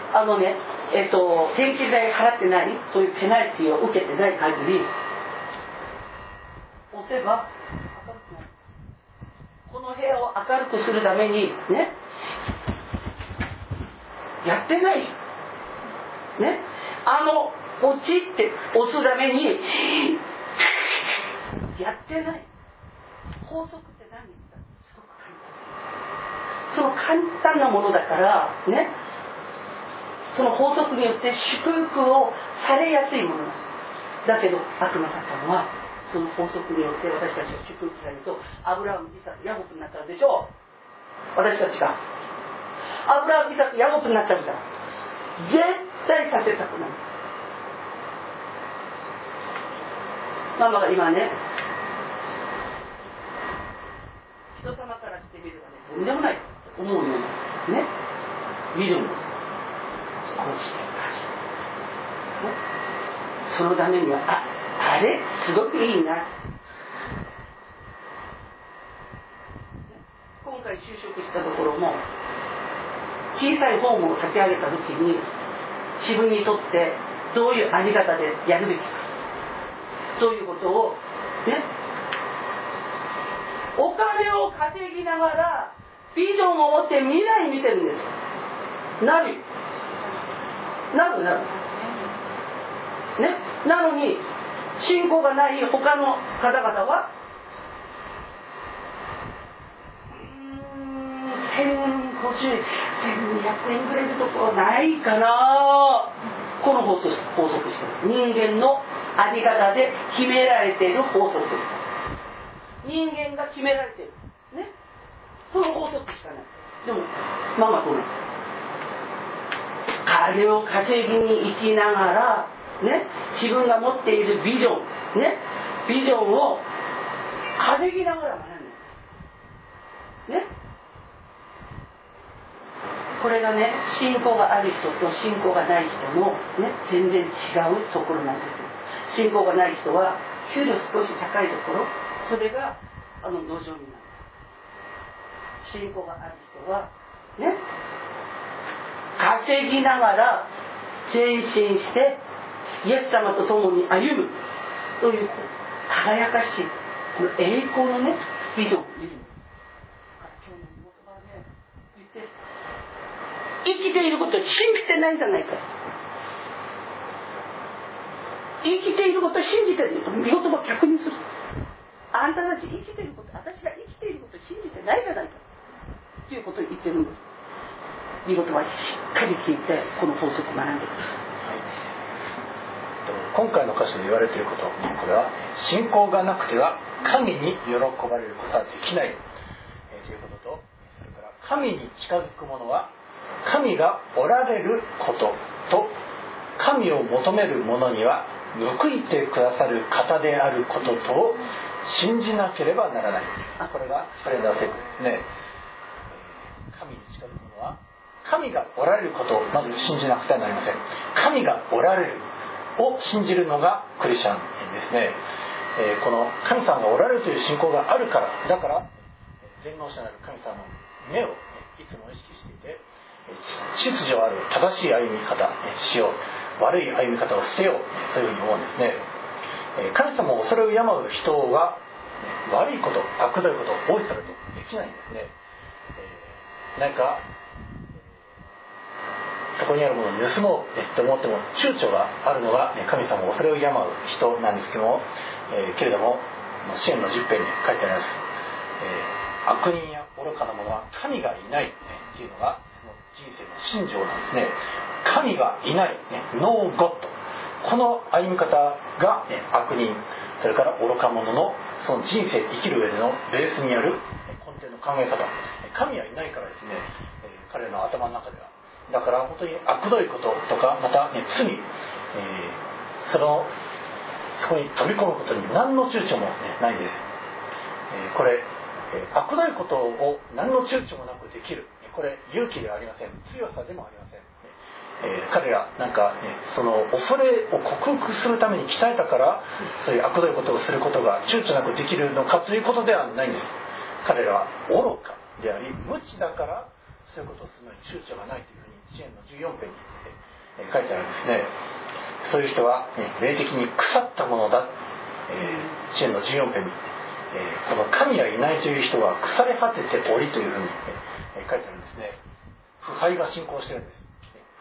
電気代払ってない、そういうペナルティを受けてない限り押せば明るくなる。この部屋を明るくするためにね、やってないね、 ポチって押すためにやってない。法則って何ですか？すごく簡単。その簡単なものだからね、その法則によって祝福をされやすいものなんです。だけど悪魔サタンはその法則によって私たちを祝福されると、アブラハム、イサク、ヤコブになっちゃうでしょう。私たちがアブラハム、イサク、ヤコブになっちゃうじゃん。絶対させたくない。ママが今ね、人様からしてみればね、とんでもない思うようなね、ビジョンです。こうしてそのためにはあれすごくいいな。今回就職したところも、小さいホームを立ち上げた時に自分にとってどういうあり方でやるべきか、そういうことをね、お金を稼ぎながらビジョンを持って未来見てるんですよ。なるね。なのに信仰がない他の方々は1050円、1200円くれるところないかな。この法則してる。人間のあり方で決められている法則です。人間が決められているね、その法則しかない。でもママと同じ。金を稼ぎに行きながらね、自分が持っているビジョンね、ビジョンを稼ぎながら学んでね。これがね、信仰がある人と信仰がない人のね、全然違うところなんです。信仰がない人は給料少し高いところ、それが土壌になる。信仰がある人はね、稼ぎながら前進してイエス様と共に歩むという輝かしいこの栄光のね、ビジョンを見る。今日の言葉はね、言って生きていることを信じてないじゃないか。生きていることを信じている。見言葉を逆にする。あんたたち生きていること、私が生きていることを信じてないじゃないかということを言ってるんです。見事はしっかり聞いてこの法則を学んでください。今回の箇所で言われていること、これは信仰がなくては神に喜ばれることはできない、ということと、それから神に近づく者は神がおられることと、神を求める者には報いてくださる方であることとを信じなければならない。これがサレンダー聖句ですね。神に近づく者は神がおられることをまず信じなくてはなりません。神がおられるを信じるのがクリスチャンですね。この神様がおられるという信仰があるから、だから全能者なる神様の目をいつも意識していて、秩序ある正しい歩み方しよう、悪い歩み方を捨てようというふうに思うんですね。神様を恐れを敬う人は悪いこと、悪どいことを放置されるとできないんですね。何かそこにあるものを盗もうと思っても躊躇があるのが神様を恐れを敬う人なんですけども、けれども詩篇の10編に書いてあります。悪人や愚かな者は神がいないっていうのがその人生の信条なんですね。神がいない、ノーゴッド、この歩み方が悪人、それから愚か者のその人生生きる上でのベースにある根底の考え方、神はいないからですね、彼の頭の中ではだから本当に悪どいこととか、また、罪、そこに飛び込むことに何の躊躇も、ないです。これ悪どいことを何の躊躇もなくできる、これ勇気ではありません。強さでもありません。彼らなんか、その恐れを克服するために鍛えたからそういう悪どいことをすることが躊躇なくできるのかということではないんです。彼らは愚かであり無知だからそういうことをするのに躊躇がないというふうに詩篇の14編に書いてあるんですね。そういう人は霊的に腐ったものだ、詩篇の14編にこの神がいないという人は腐れ果てておりというふうに書いてあるんですね。腐敗が進行しているんです。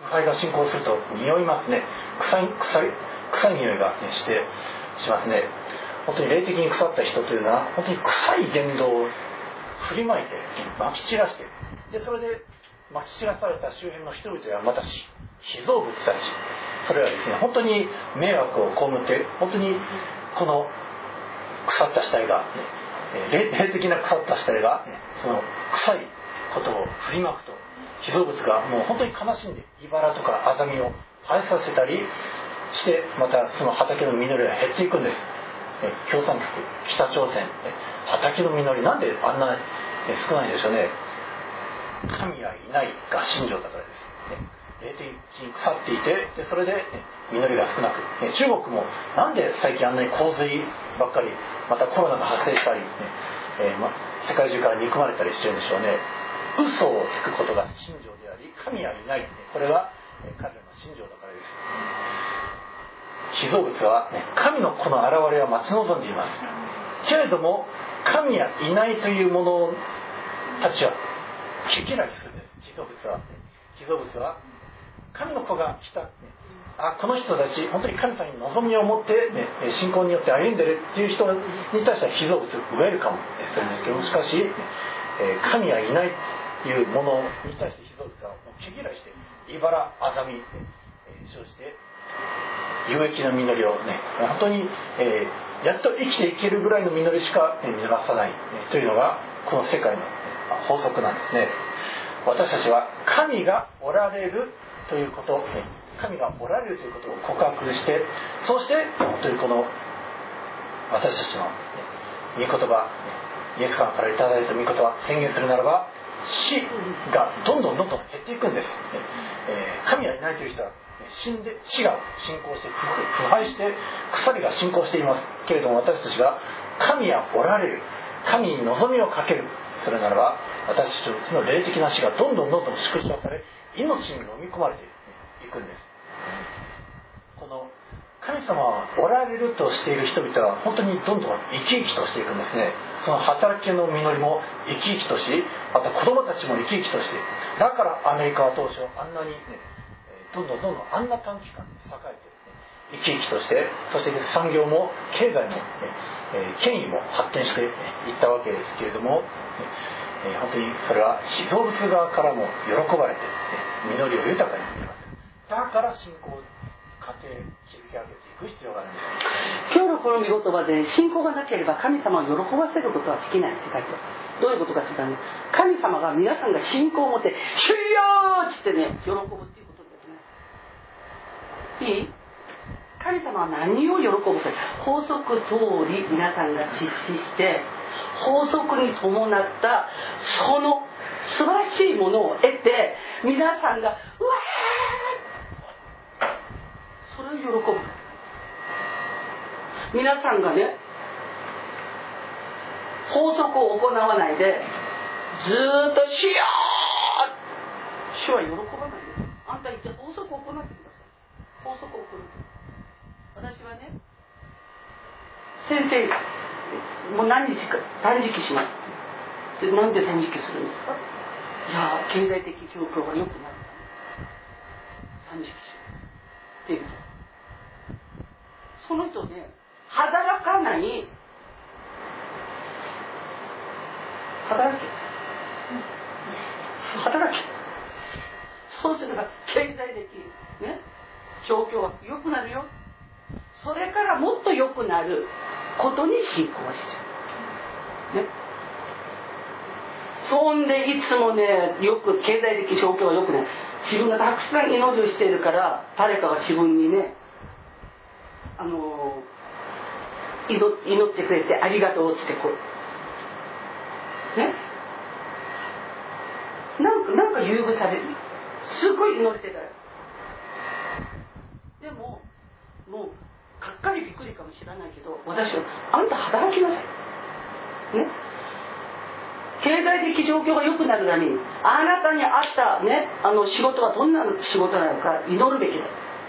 腐敗が進行すると匂いますね。臭い匂いが、ね、しますね。本当に霊的に腐った人というのは本当に臭い言動を振りまいてまき散らして、でそれでまき散らされた周辺の人々やまた被造物たち、それはですね本当に迷惑を被って、本当にこの腐った死体が、霊的な腐った死体が、その臭いことを振りまくと、被造物がもう本当に悲しんで茨とかアザミを生えさせたりして、またその畑の実りが減っていくんです。共産国北朝鮮、畑の実りなんであんな少ないんでしょうね。神はいないが信条だからです。霊的に腐っていて、でそれで実りが少なく、中国もなんで最近あんなに洪水ばっかり、またコロナが発生したり、世界中から憎まれたりしてるんでしょうね。嘘をつくことが信条であり、神はいない、これは彼らの信条だからです。被造物は、神の子の現れは待ち望んでいますけれども、神はいないという者たちは毛嫌いするんです。被造物は神の子が来た、この人たち本当に神様に望みを持って、信仰によって歩んでるっていう人に対しては被造物ウェルカムするんですけど、しかし神はいないというものに対して被造物は毛嫌いして茨あざみ生じて有益な実りを本当に、やっと生きていけるぐらいの実りしか実らさない、というのがこの世界の法則なんですね。私たちは神がおられるということ、神がおられるということを告白して、そしてというこの私たちの御言葉、イエス様からいただいた御言葉宣言するならば、死がどんどん減っていくんです。神はいないという人は死んで、死が進行して腐敗して腐りが進行していますけれども、私たちが神はおられる、神に望みをかける、それならば私たちの霊的な死がどんどん縮小され、命に飲み込まれていくんです。この神様はおられるとしている人々は本当にどんどん生き生きとしていくんですね。その働きの実りも生き生きとし、また子供たちも生き生きとして、だからアメリカは当初あんなにどんどんあんな短期間で栄えて、生き生きとして、そして産業も経済も、権威も発展していったわけですけれども、本当にそれは被造物側からも喜ばれて、実りを豊かに見えます。だから信仰家庭築き上げていく必要があるんです。 今日のこの御言葉で、信仰がなければ神様を喜ばせることはできないって書いてある。どういうことかって言ったらね、神様が皆さんが信仰を持って「主よ!」ってね喜ぶっていうことですね。いい？神様は何を喜ぶか、法則通り皆さんが実施して法則に伴ったその素晴らしいものを得て、皆さんがうわー、それを喜ぶ。皆さんがね、法則を行わないでずーっとしよー、主は喜ばないです。あんた言って法則を行ってください。法則を行って。私はね、先生もう何日か断食しますで、なんで断食するんですか？いや経済的状況が良くなる断食しますっていう。その人ね、働かない、働け、そうすれば経済的ね状況は良くなるよ。それからもっと良くなることに信仰しちゃうね。そんでいつもね、よく経済的状況が良くない、自分がたくさん祈りをしているから、誰かが自分にね祈ってくれてありがとうってこうね、なんか優遇される、すごい祈ってたら、でももうかっかりびっくりかもしれないけど、私はあんた働きなさいね。経済的状況が良くなるためにあなたに合ったね、仕事はどんな仕事なのか祈るべきだ。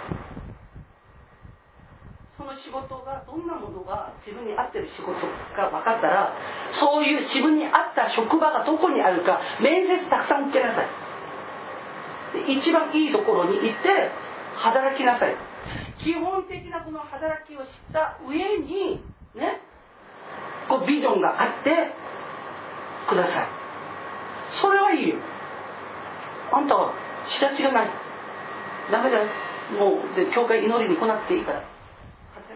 その仕事がどんなものが自分に合ってる仕事か分かったら、そういう自分に合った職場がどこにあるか面接たくさん受けなさい。 一番いいところに行って働きなさい。基本的なこの働きをした上にね、こうビジョンがあってください。それはいいよ。あんたは仕立ちがない、ダメだよ、もうで教会祈りに来なくていいから働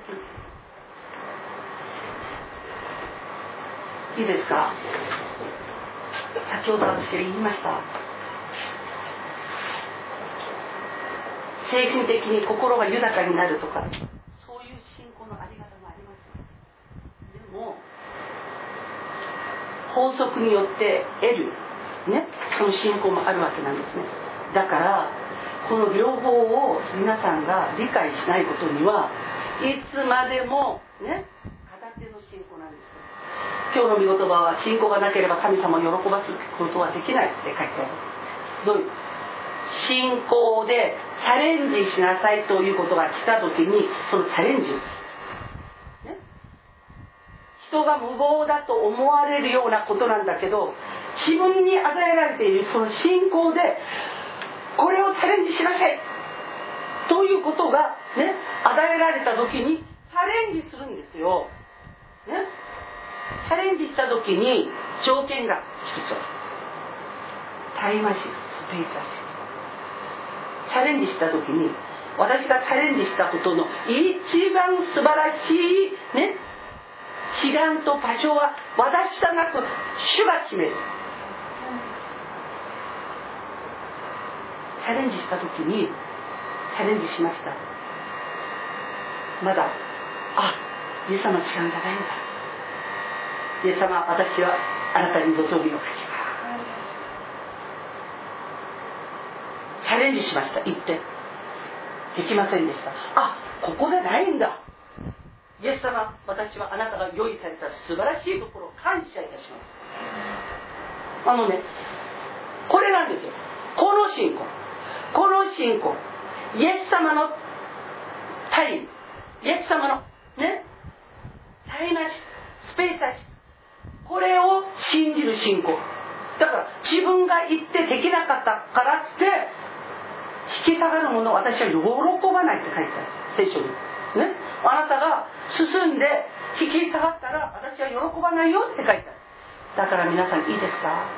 き。いいですか。先ほど私が言いました、精神的に心が豊かになるとか、そういう信仰のあり方もあります。でも法則によって得るね、その信仰もあるわけなんですね。だからこの両方を皆さんが理解しないことにはいつまでもね、片手の信仰なんですよ。今日の御言葉は、信仰がなければ神様を喜ばすことはできないって書いてある。どういう信仰でチャレンジしなさいということが来たときに、そのチャレンジをする、ね、人が無謀だと思われるようなことなんだけど、自分に与えられているその信仰でこれをチャレンジしなさいということがね、与えられたときにチャレンジするんですよ、ね、チャレンジしたときに条件が一つある。タイマシ、スペーサシ。チャレンジしたときに、私がチャレンジしたことの一番素晴らしいね、時間と場所は私じゃなく主が決める。チャレンジしたときに、チャレンジしました。まだ、イエス様の時間じゃないんだ。イエス様、私はあなたに望みをかけます。チャレンジしました。行ってできませんでした。ここでないんだ。イエス様、私はあなたが用意された素晴らしいところを感謝いたします。これなんですよ。この信仰、イエス様のタイム、イエス様のね、タイマシ、スペータシ、これを信じる信仰だから、自分が言ってできなかったからって引き下がるものを私は喜ばないって書いてある、聖書にね。あなたが進んで引き下がったら私は喜ばないよって書いてある。だから皆さん、いいですか、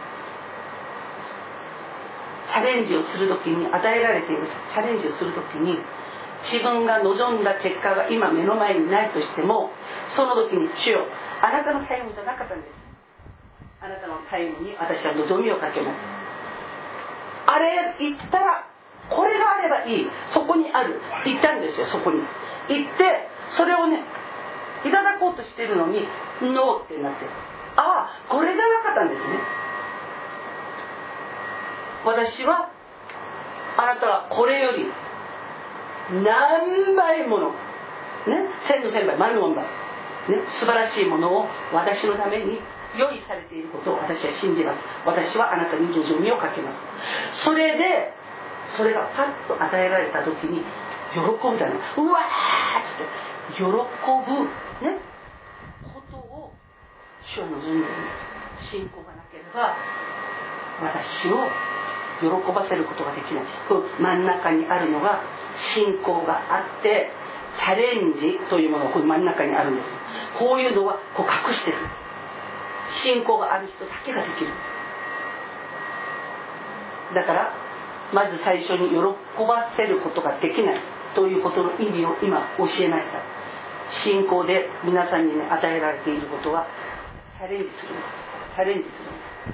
チャレンジをするときに、与えられているチャレンジをするときに、自分が望んだ結果が今目の前にないとしても、その時に主よ、あなたのタイムじゃなかったんです。あなたのタイムに私は望みをかけます。あれ言ったら、これがあればいい、そこにある、言ったんですよ。そこに行ってそれをね、いただこうとしてるのにノーってなって、これじゃなかったんですね。私はあなたはこれより何倍もの、ね、千の千倍、万の万倍、ね、素晴らしいものを私のために用意されていることを私は信じます。私はあなたに望みをかけます。それでそれがパッと与えられた時に喜ぶじゃない、うわーって喜ぶね、ことを主は望んでいるんです。信仰がなければ私を喜ばせることができない。この真ん中にあるのが信仰があってチャレンジというものがこの真ん中にあるんです。こういうのはこう隠してる。信仰がある人だけができる。だからまず最初に喜ばせることができないということの意味を今教えました。信仰で皆さんに、与えられていることはチャレンジするんです。チャレンジするんです。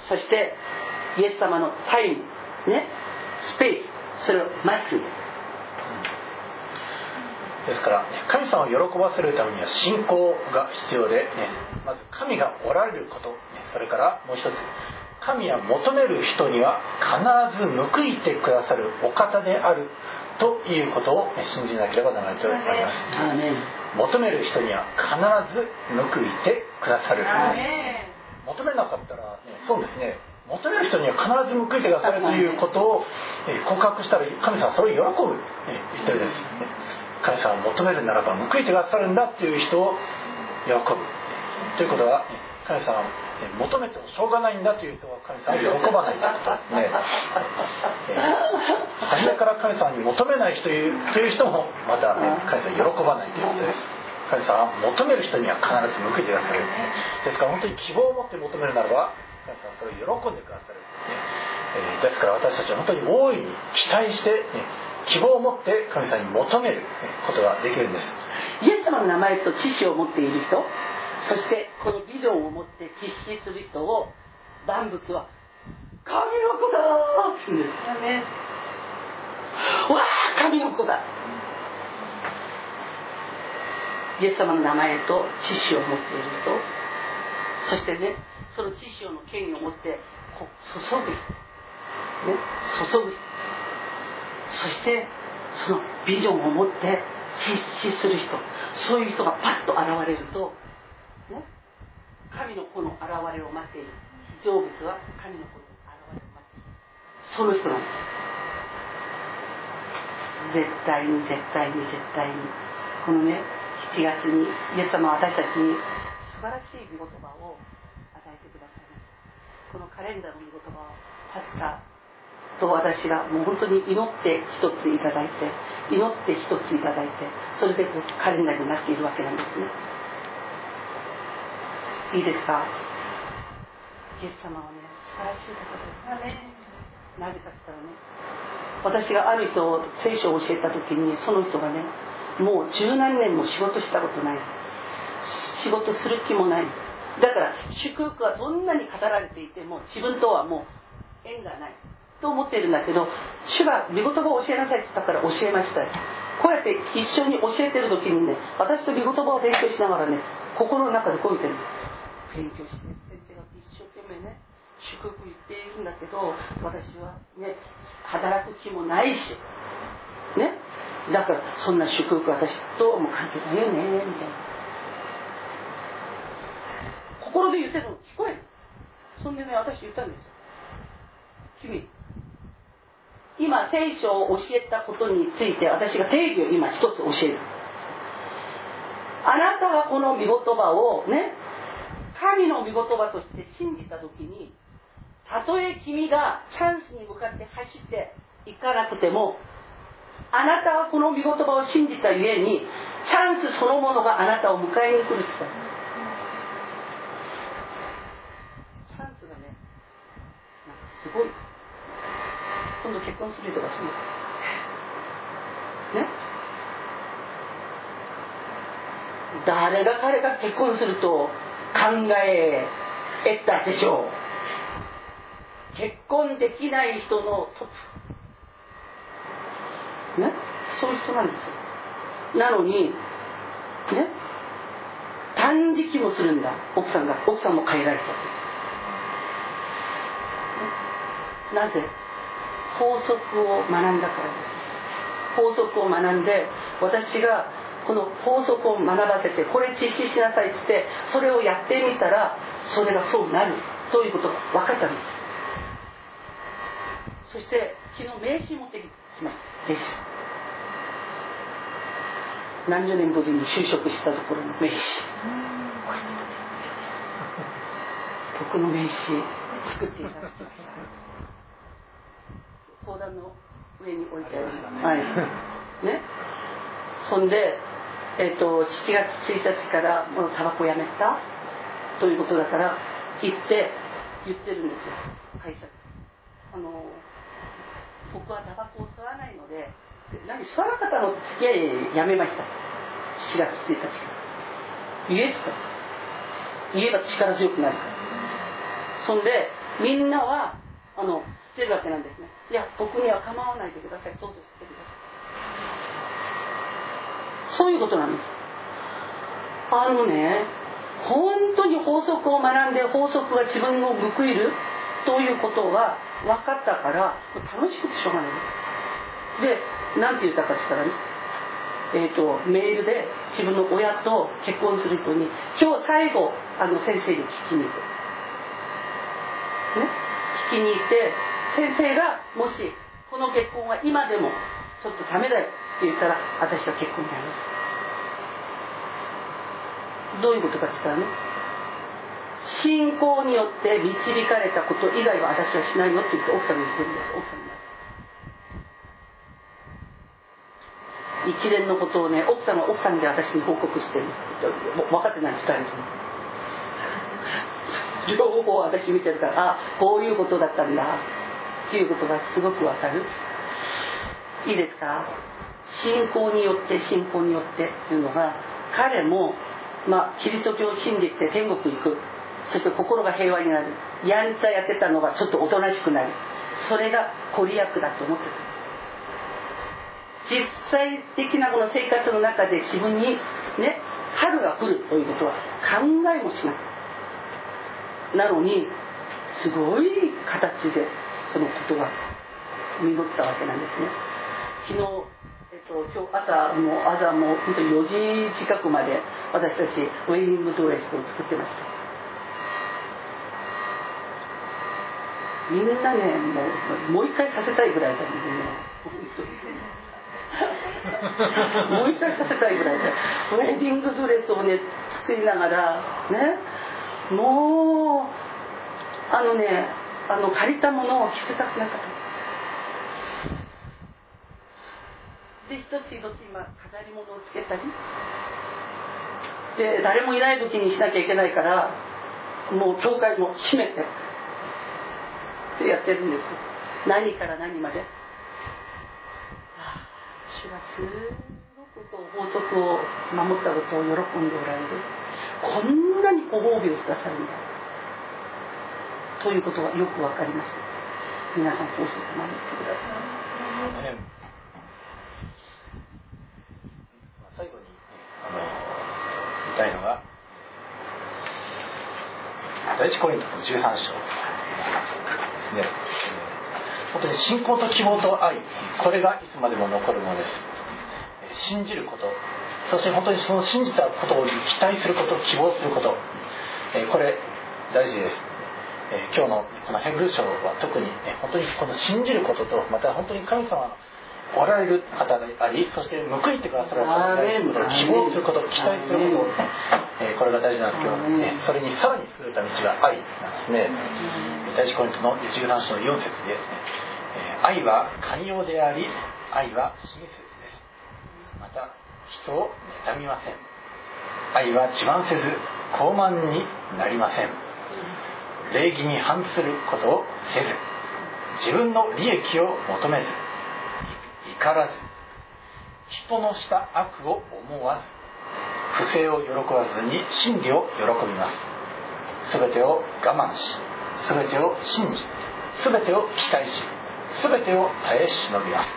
そしてイエス様のタイム、ね、スペース、それを待つんです。 ですから、神様を喜ばせるためには信仰が必要で、まず神がおられること、それからもう一つ、神は求める人には必ず報いてくださるお方であるということを信じなければならないと思います。求める人には必ず報いてくださる。求めなかったら、そうですね、求める人には必ず報いてくださるということを告白したら、神様はそれを喜ぶ人です。神様を求めるならば報いてくださるんだという人を喜ぶということは、神様求めてもしょうがないんだという人は神様は喜ばないということですね。初めから神様に求めない人という人もまた、神様は喜ばないということです。神様は求める人には必ず報いてくださる。ですから本当に希望を持って求めるならば神様はそれを喜んでくださる。ですから私たちは本当に大いに期待して、希望を持って神様に求めることができるんです。 イエス様の名前と知識を持っている人、そしてこのビジョンを持って実施する人を万物は神の子だーって言うんです。わあ神の子だ。イエス様の名前と知識を持っている人、そしてね、その知識の権威を持ってこう注ぐ、注ぐ、そしてそのビジョンを持って実施する人、そういう人がパッと現れると、神の子の現れを待っている被造物は神の子の現れを待っている、その人なんです。絶対に絶対に絶対にこのね、7月にイエス様は私たちに素晴らしい御言葉を与えてくださいました。このカレンダーの御言葉をパスタと私がもう本当に祈って一ついただいて、祈って一ついただいて、それでカレンダーになっているわけなんですね。いいですか。イエス様はね、素晴らしい方ですね。なぜかと言ったらね、私がある人を聖書を教えた時に、その人がね、もう十何年も仕事したことない、仕事する気もない、だから祝福はどんなに語られていても自分とはもう縁がないと思っているんだけど、主が御言葉を教えなさいって言ったから教えました。こうやって一緒に教えてる時にね、私と御言葉を勉強しながらね、心の中でこう言ってるんです。勉強して先生が一生懸命ね、祝福言っているんだけど、私はね、働く気もないしね、だからそんな祝福私とも関係ないよねみたいな、心で言ってるの聞こえる。そんでね、私言ったんですよ。君、今聖書を教えたことについて私が定義を今一つ教える。あなたがこの御言葉をね、神の御言葉として信じたときに、たとえ君がチャンスに向かって走っていかなくても、あなたはこの御言葉を信じたゆえにチャンスそのものがあなたを迎えに来るって言った。チャンスがね、なんかすごい。今度結婚する人がそうね、誰が彼が結婚すると考え得たでしょう。結婚できない人のトップね、そういう人なんですよ。なのにね、断食もするんだ。奥さんも帰られたと。なぜ？法則を学んだからです。法則を学んで、私がこの法則を学ばせて、これ実施しなさいって言ってそれをやってみたら、それがそうなるということが分かったんです。そして昨日名刺持ってきました。名刺、何十年ぶりに就職したところの名刺、僕の名刺作っていただきました。講談の上に置いてある、はいね、そんで、7月1日からもうタバコやめたということだから言ってるんですよ、会社で。僕はタバコを吸わないので、何吸わなかったの？いややめました。7月1日から言えって言えば力強くなるから。そんでみんなは吸ってるわけなんですね。いや僕には構わないでください、どうぞ吸ってください。そういうことなんです。本当に法則を学んで法則が自分を報いるということが分かったから楽しくてしょうがないで、なんて言ったかって言ったらね、メールで自分の親と結婚する人に今日最後先生に聞きに行く、ね、聞きに行って先生がもしこの結婚は今でもちょっとダメだよって言ったら私は結婚やめる。どういうことかって言ったらね、 信仰によって導かれたこと以外は私はしないよって言って奥さんに言ってるんです。奥さんに一連のことをね、奥さんは奥さんで私に報告してる。分かってない、2人とも両方私見てるから、あ、こういうことだったんだっていうことがすごく分かる。いいですか。信仰によって信仰によってっていうのが、彼もキリスト教を信じて天国行く、そして心が平和になる、やんちゃやってたのがちょっとおとなしくなる、それがご利益だと思ってた。実際的なこの生活の中で自分にね、春が来るということは考えもしない。なのにすごい形でそのことが実ったわけなんですね。昨日、今日朝も本当に4時近くまで私たちウェディングドレスを作ってました。みんなね、もう一回させたいぐらいだもんね。もう一回させたいぐらいで、ウェディングドレスをね作りながらね、もう借りたものを着せたくなかったで、一つ一つ今飾り物をつけたりで、誰もいない時にしなきゃいけないから、もう教会も閉めてってやってるんです。何から何まで。主はすごく法則を守ったことを喜んでおられる。こんなにご褒美をくださるんだということがよくわかります。皆さん法則を守ってください。 最後に言いたいのが第一コリントの13章ね。本当に信仰と希望と愛、これがいつまでも残るものです。信じること、そして本当にその信じたことを期待すること、希望すること、これ大事です。今日のこのヘブル書は特に、本当にこの信じることと、また本当に神様がおられる方であり、そして報いてくださる方であることを希望すること、期待すること、これが大事なんですけど、それにさらに優れた道が愛なんですね。第一コリントの17章の4節で、愛は寛容であり、愛は親切です。また人を妬みません。愛は自慢せず傲慢になりません。礼儀に反することをせず、自分の利益を求めず、怒らず、人のした悪を思わず、不正を喜ばずに真理を喜びます。すべてを我慢し、すべてを信じ、すべてを期待し、すべてを耐え忍びます。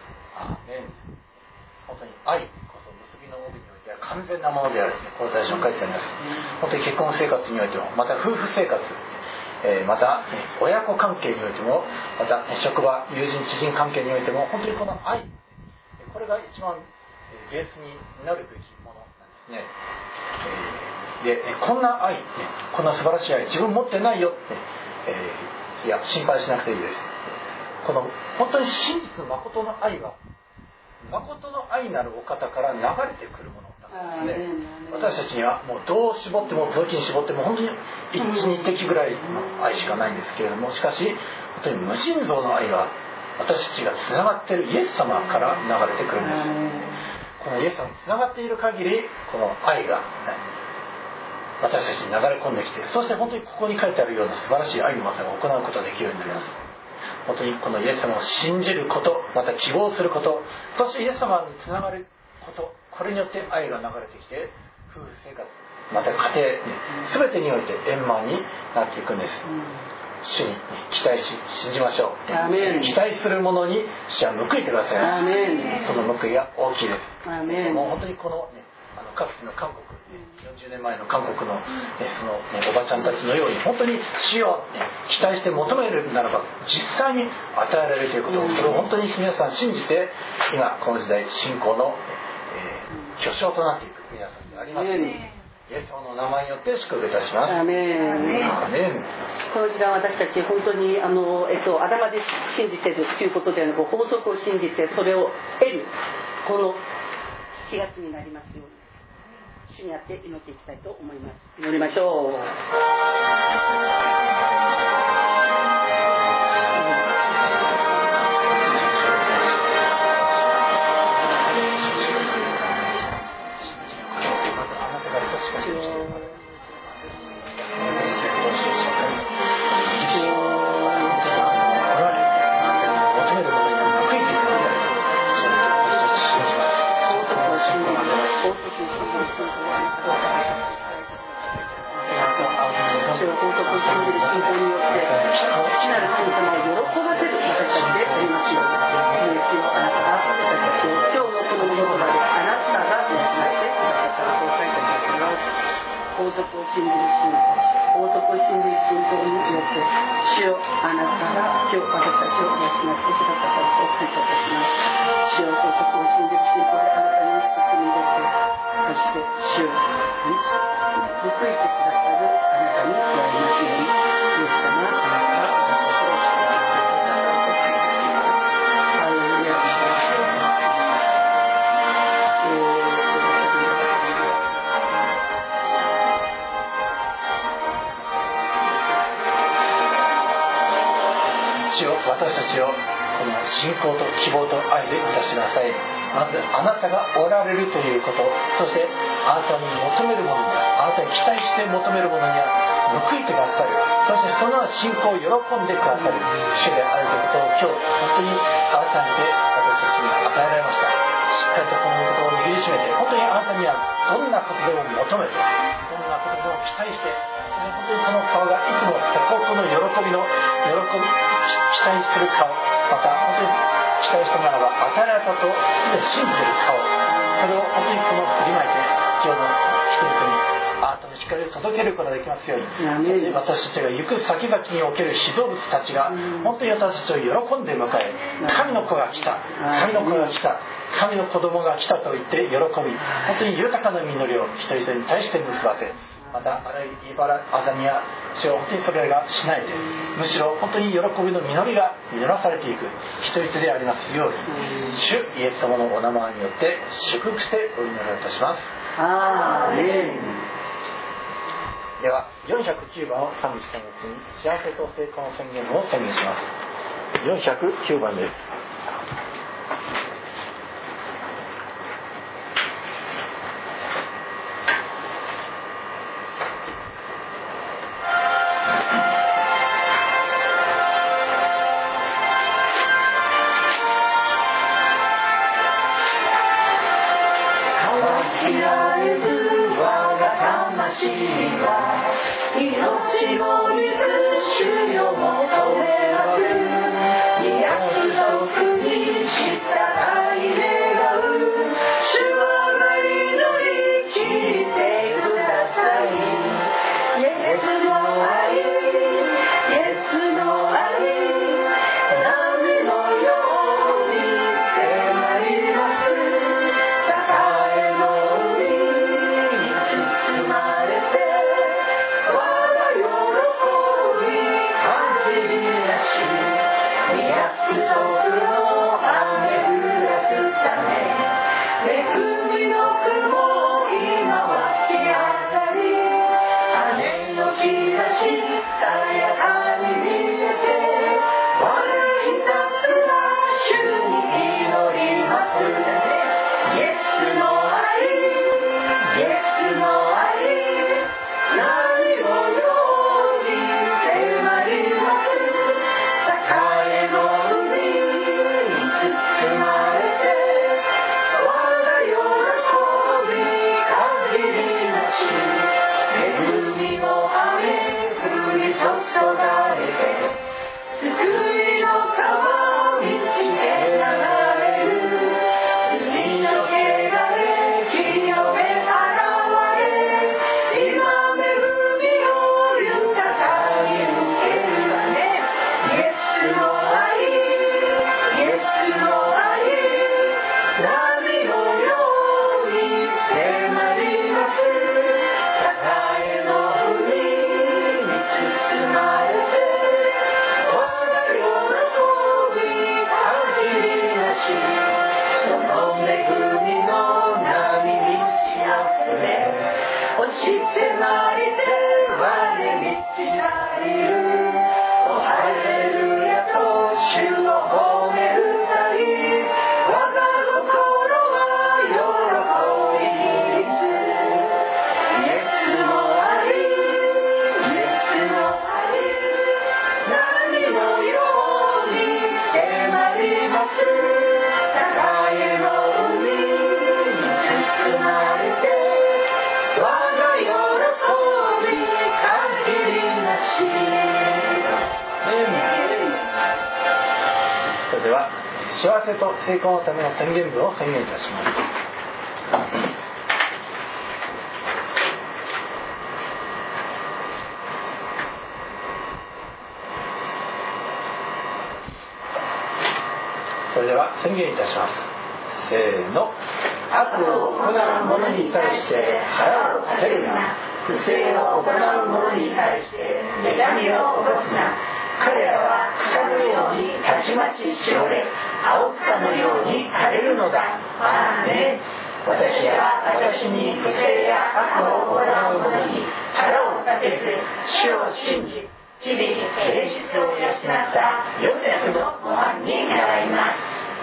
本当に愛こそ結びの帯においては完全なものである。この大事に書いてあります。本当に結婚生活においても、また夫婦生活、また親子関係においても、また職場、友人知人関係においても、本当にこの愛、これが一番ベースになるべきものなんですね。で、こんな愛、こんな素晴らしい愛、自分持ってないよって、いや心配しなくていいです。この本当に真実の誠の愛は、誠の愛なるお方から流れてくるものなんですね。私たちにはもうどう絞っても武器に絞っても本当に一二滴ぐらいの愛しかないんですけれども、しかし本当に無尽蔵の愛は私たちがつながっているイエス様から流れてくるんです。このイエス様につながっている限り、この愛が私たちに流れ込んできて、そして本当にここに書いてあるような素晴らしい愛の技を行うことができるようになります。本当にこのイエス様を信じること、また希望すること、そしてイエス様につながること、これによって愛が流れてきて、夫婦生活、また家庭、全てにおいて円満になっていくんです。主に期待し信じましょう。期待するものに主は報いてください。その報いが大きいです。もう本当にこの、かつての韓国、40年前の韓国の、その、おばちゃんたちのように、本当に主よ、期待して求めるならば実際に与えられるということを、それを本当に皆さん信じて、今この時代信仰の、巨匠となっていく皆さんであります。イエス様の名前によって祝福いたします。アメン。 この時間私たち本当に頭で信じているということではなく、法則を信じてそれを得るこの7月になりますように、主主にあって祈っていきたいと思います。祈りましょう。王族を信じる信仰によって主よあなたが今日私たちを養ってくださったことを感謝いたします。主よ王族を信じる信仰であなたに進み出て、そして主よ報いてくださるあなたに加えますように、イエス様あなたが私たちを祝福してくださったことを感謝いたします。ハレルヤ。 私たちをこの信仰と希望と愛で満たしてください。まずあなたがおられるということ、そしてあなたに求めるものには、あなたに期待して求めるものには報いてくださる、そしてその信仰を喜んでくださる主であるということを今日本当に改めて私たちに与えられました。しっかりとこのことを握りしめて、本当にあなたにはどんなことでも求めて、どんなことでも期待して、本当にこの顔がいつも心の喜び期待する顔、また本当に期待したならば与えられたと信じている顔、それを本当にこの振りまいて今日の人々にあなたの光を届けることができますように、私たちが行く先々における指導物たちが本当に私たちを喜んで迎え、神の子が来た、神の子が来た、神の子供が来たと言って喜び、本当に豊かな実りを一人一人に対して結ばせ、またあらゆるあざみや主を本当にそれがしないで、むしろ本当に喜びの実りが実らされていく一人一人でありますように、主イエス様のお名前によって祝福してお祈りをいたします。 アーメン。 では409番を賛美した後に幸せと成功の宣言を宣言します。409番です。 我が喜び感じし迫りて我に満ち足りる。おハレルヤと主を褒め歌い、我が心は喜びます。イエスもあり、イエスもあり、波のように迫ります。高への海に包まれて、我が喜び限りなし。 それでは幸せと成功のための宣言文を宣言いたします。それでは宣言いたします。せーの。 悪を行う者に対して腹を立てるな。不正を行う者に対して妬みを起こすな。彼らは草のようにたちまちしおれ、青草のように枯れるのだ。アーメン。私は私に不正や悪を行う者に腹を立てず、主を信じ、日々平日を養ったヨセフのご飯に習います。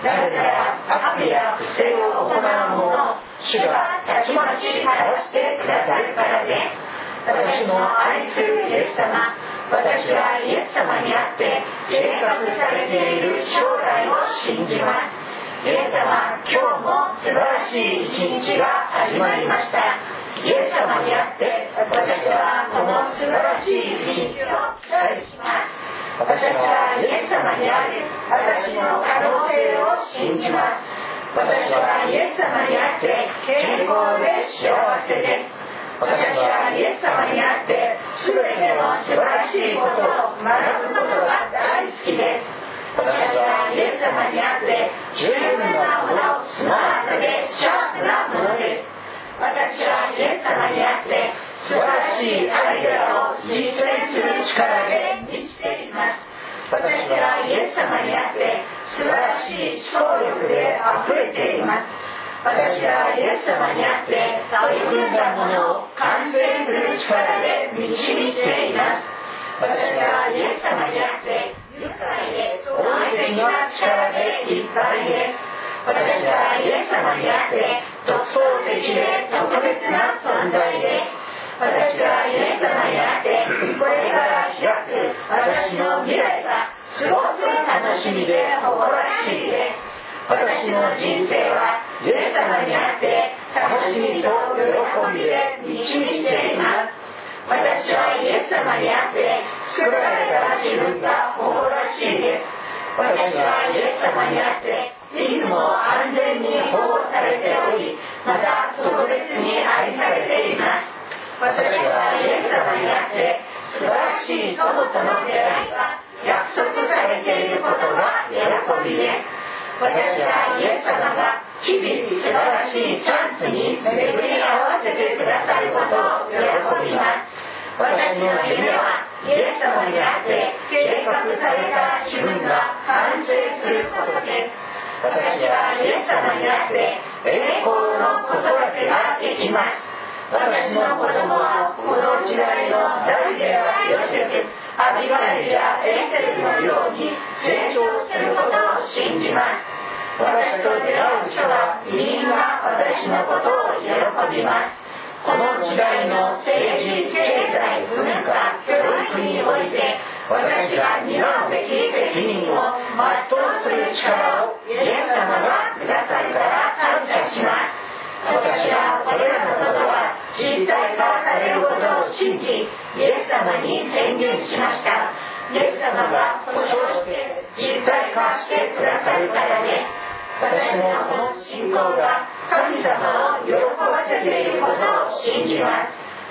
なぜなら悪や不正を行う者を主がたちまち晴らしてくださるからです。私の愛するイエス様、私はイエス様にあって計画されている将来を信じます。イエス様、今日も素晴らしい一日が始まりました。イエス様にあって私はこの素晴らしい一日を期待します。私はイエス様にある私の可能性を信じます。私はイエス様にあって健康で幸せです。私はイエス様にあって全ての素晴らしいことを学ぶことが大好きです。私はイエス様にあって十分なもの、スマートでシャープなものです。私はイエス様にあって素晴らしいアイデアを実践する力で満ちています。私はイエス様にあって素晴らしい思考力で溢れています。私はイエス様にあって取り組んだものを完成する力で満ち満ちています。私はイエス様にあって愉快で創造的な力でいっぱいです。私はイエス様にあって独創的で特別な存在です。私はイエス様にあってこれから開く私の未来がすごく楽しみで誇らしいです。私の人生はイエス様にあって楽しみと喜びで満ち満ちています。私はイエス様にあって作られた自分が誇らしいです。私はイエス様にあっていつも安全に保護されており、また特別に愛されています。私はイエス様にあって素晴らしい友との出会いが約束されていることが喜びです。私はイエス様が日々素晴らしいチャンスに巡り合わせてくださることを喜びます。私の夢はイエス様にあって計画された自分が完成することです。私はイエス様にあって栄光の子育てができます。私の子供はこの時代のダビデやヨセフ、アビガイルやエセルのように成長することを信じます。私と出会う人はみんな私のことを喜びます。この時代の政治、経済、文化、教育において私が担うべき責任を全うする力をイエス様がくださるから感謝します。私はこれらのことが実体化されることを信じ、イエス様に宣言しました。イエス様が保証して実体化してくださるからです。私のこの信仰が神様を喜ばせていることを信じます。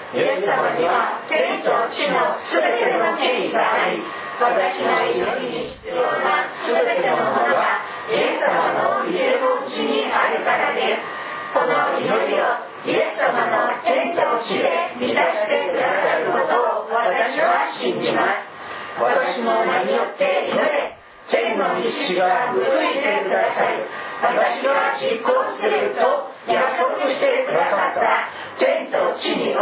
イエス様には天と地のすべての権威があり、私の祈りに必要なすべてのものがイエス様の家のうちにあるからです。この祈りをイエス様の天と地で満たしてくださることを私は信じます。私の名によって祈れ、天の意志が報いてくださる。私が実行すると約束してくださった天と地において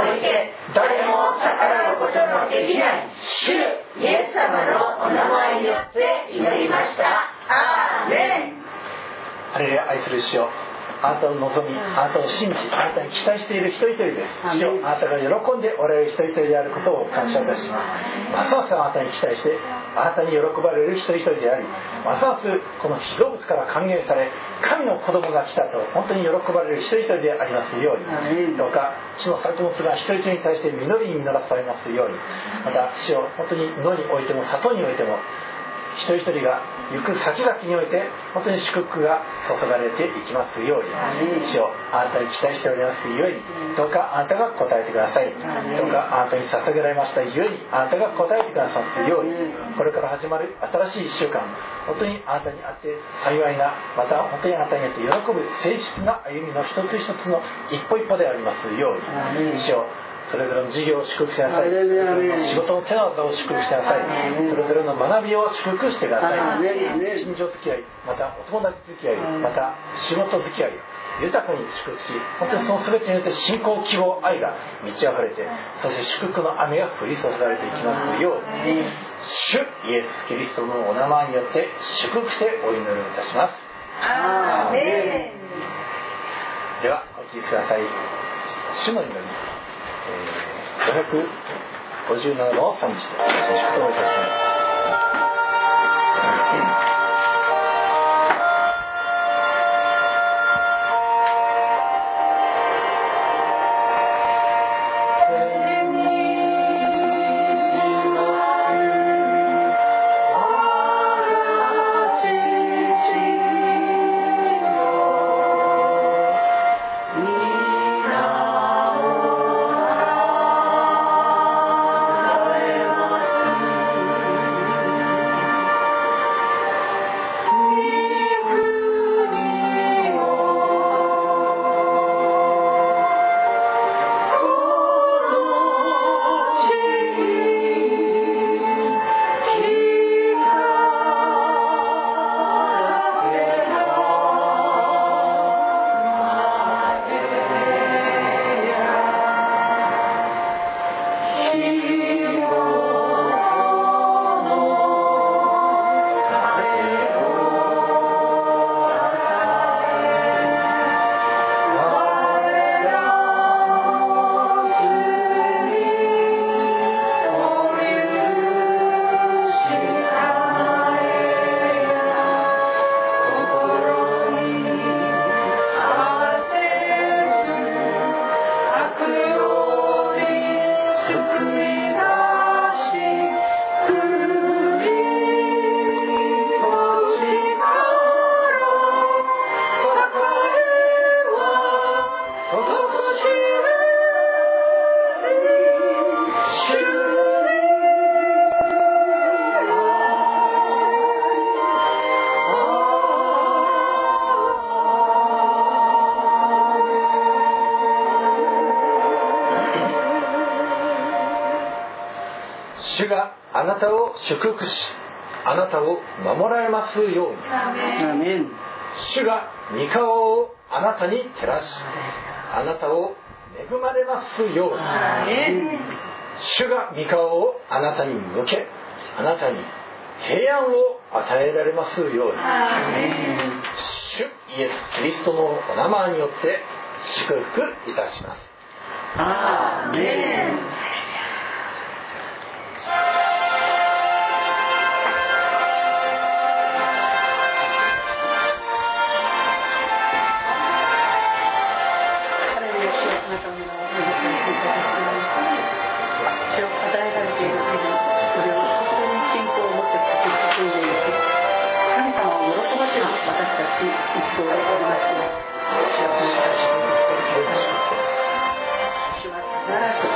て誰も逆らうことのできない主イエス様のお名前によって祈りました。アーメン。 ハレルヤ。愛する主よ、あなたを望み、あなたを信じ、あなたに期待している一人一人です。主よ、あなたが喜んでおられる一人一人であることを感謝いたします。ますますあなたに期待して、あなたに喜ばれる一人一人であり、ますますこの被造物から歓迎され、神の子供が来たと本当に喜ばれる一人一人でありますように、どうか地の作物が一人一人に対して実りに実らされますように、また主よ、本当に野においても里においても、一人一人が行く先々において本当に祝福が注がれていきますように、主よ、あなたに期待しておりますように、どうかあなたが答えてください。どうかあなたに捧げられましたゆえにあなたが答えてくださるように、これから始まる新しい1週間、本当にあなたにあって幸いな、また本当にあなたにあって喜ぶ誠実な歩みの一つ一つの一歩一歩でありますように、主よ、それぞれの事業を祝福してください。仕事の手の技を祝福してください。それぞれの学びを祝福してください。信条付き合い、またお友達付き合い、また仕事付き合い、豊かに祝福し、本当にその全てによって信仰、希望、愛が満ち溢れて、そして祝福の雨が降り注がれていきますように、主イエス・キリストのお名前によって祝福してお祈りいたします。 アーメン。ではお聞きください。主の祈り、557番を賛美して祝祷いたします。主があなたを祝福し、あなたを守られますように。 アメン。 主が御顔をあなたに照らし、あなたを恵まれますように。主が御顔をあなたに向け、あなたに平安を与えられますように。主イエス・キリストのお名前によって祝福いたします。 アーメン。 長く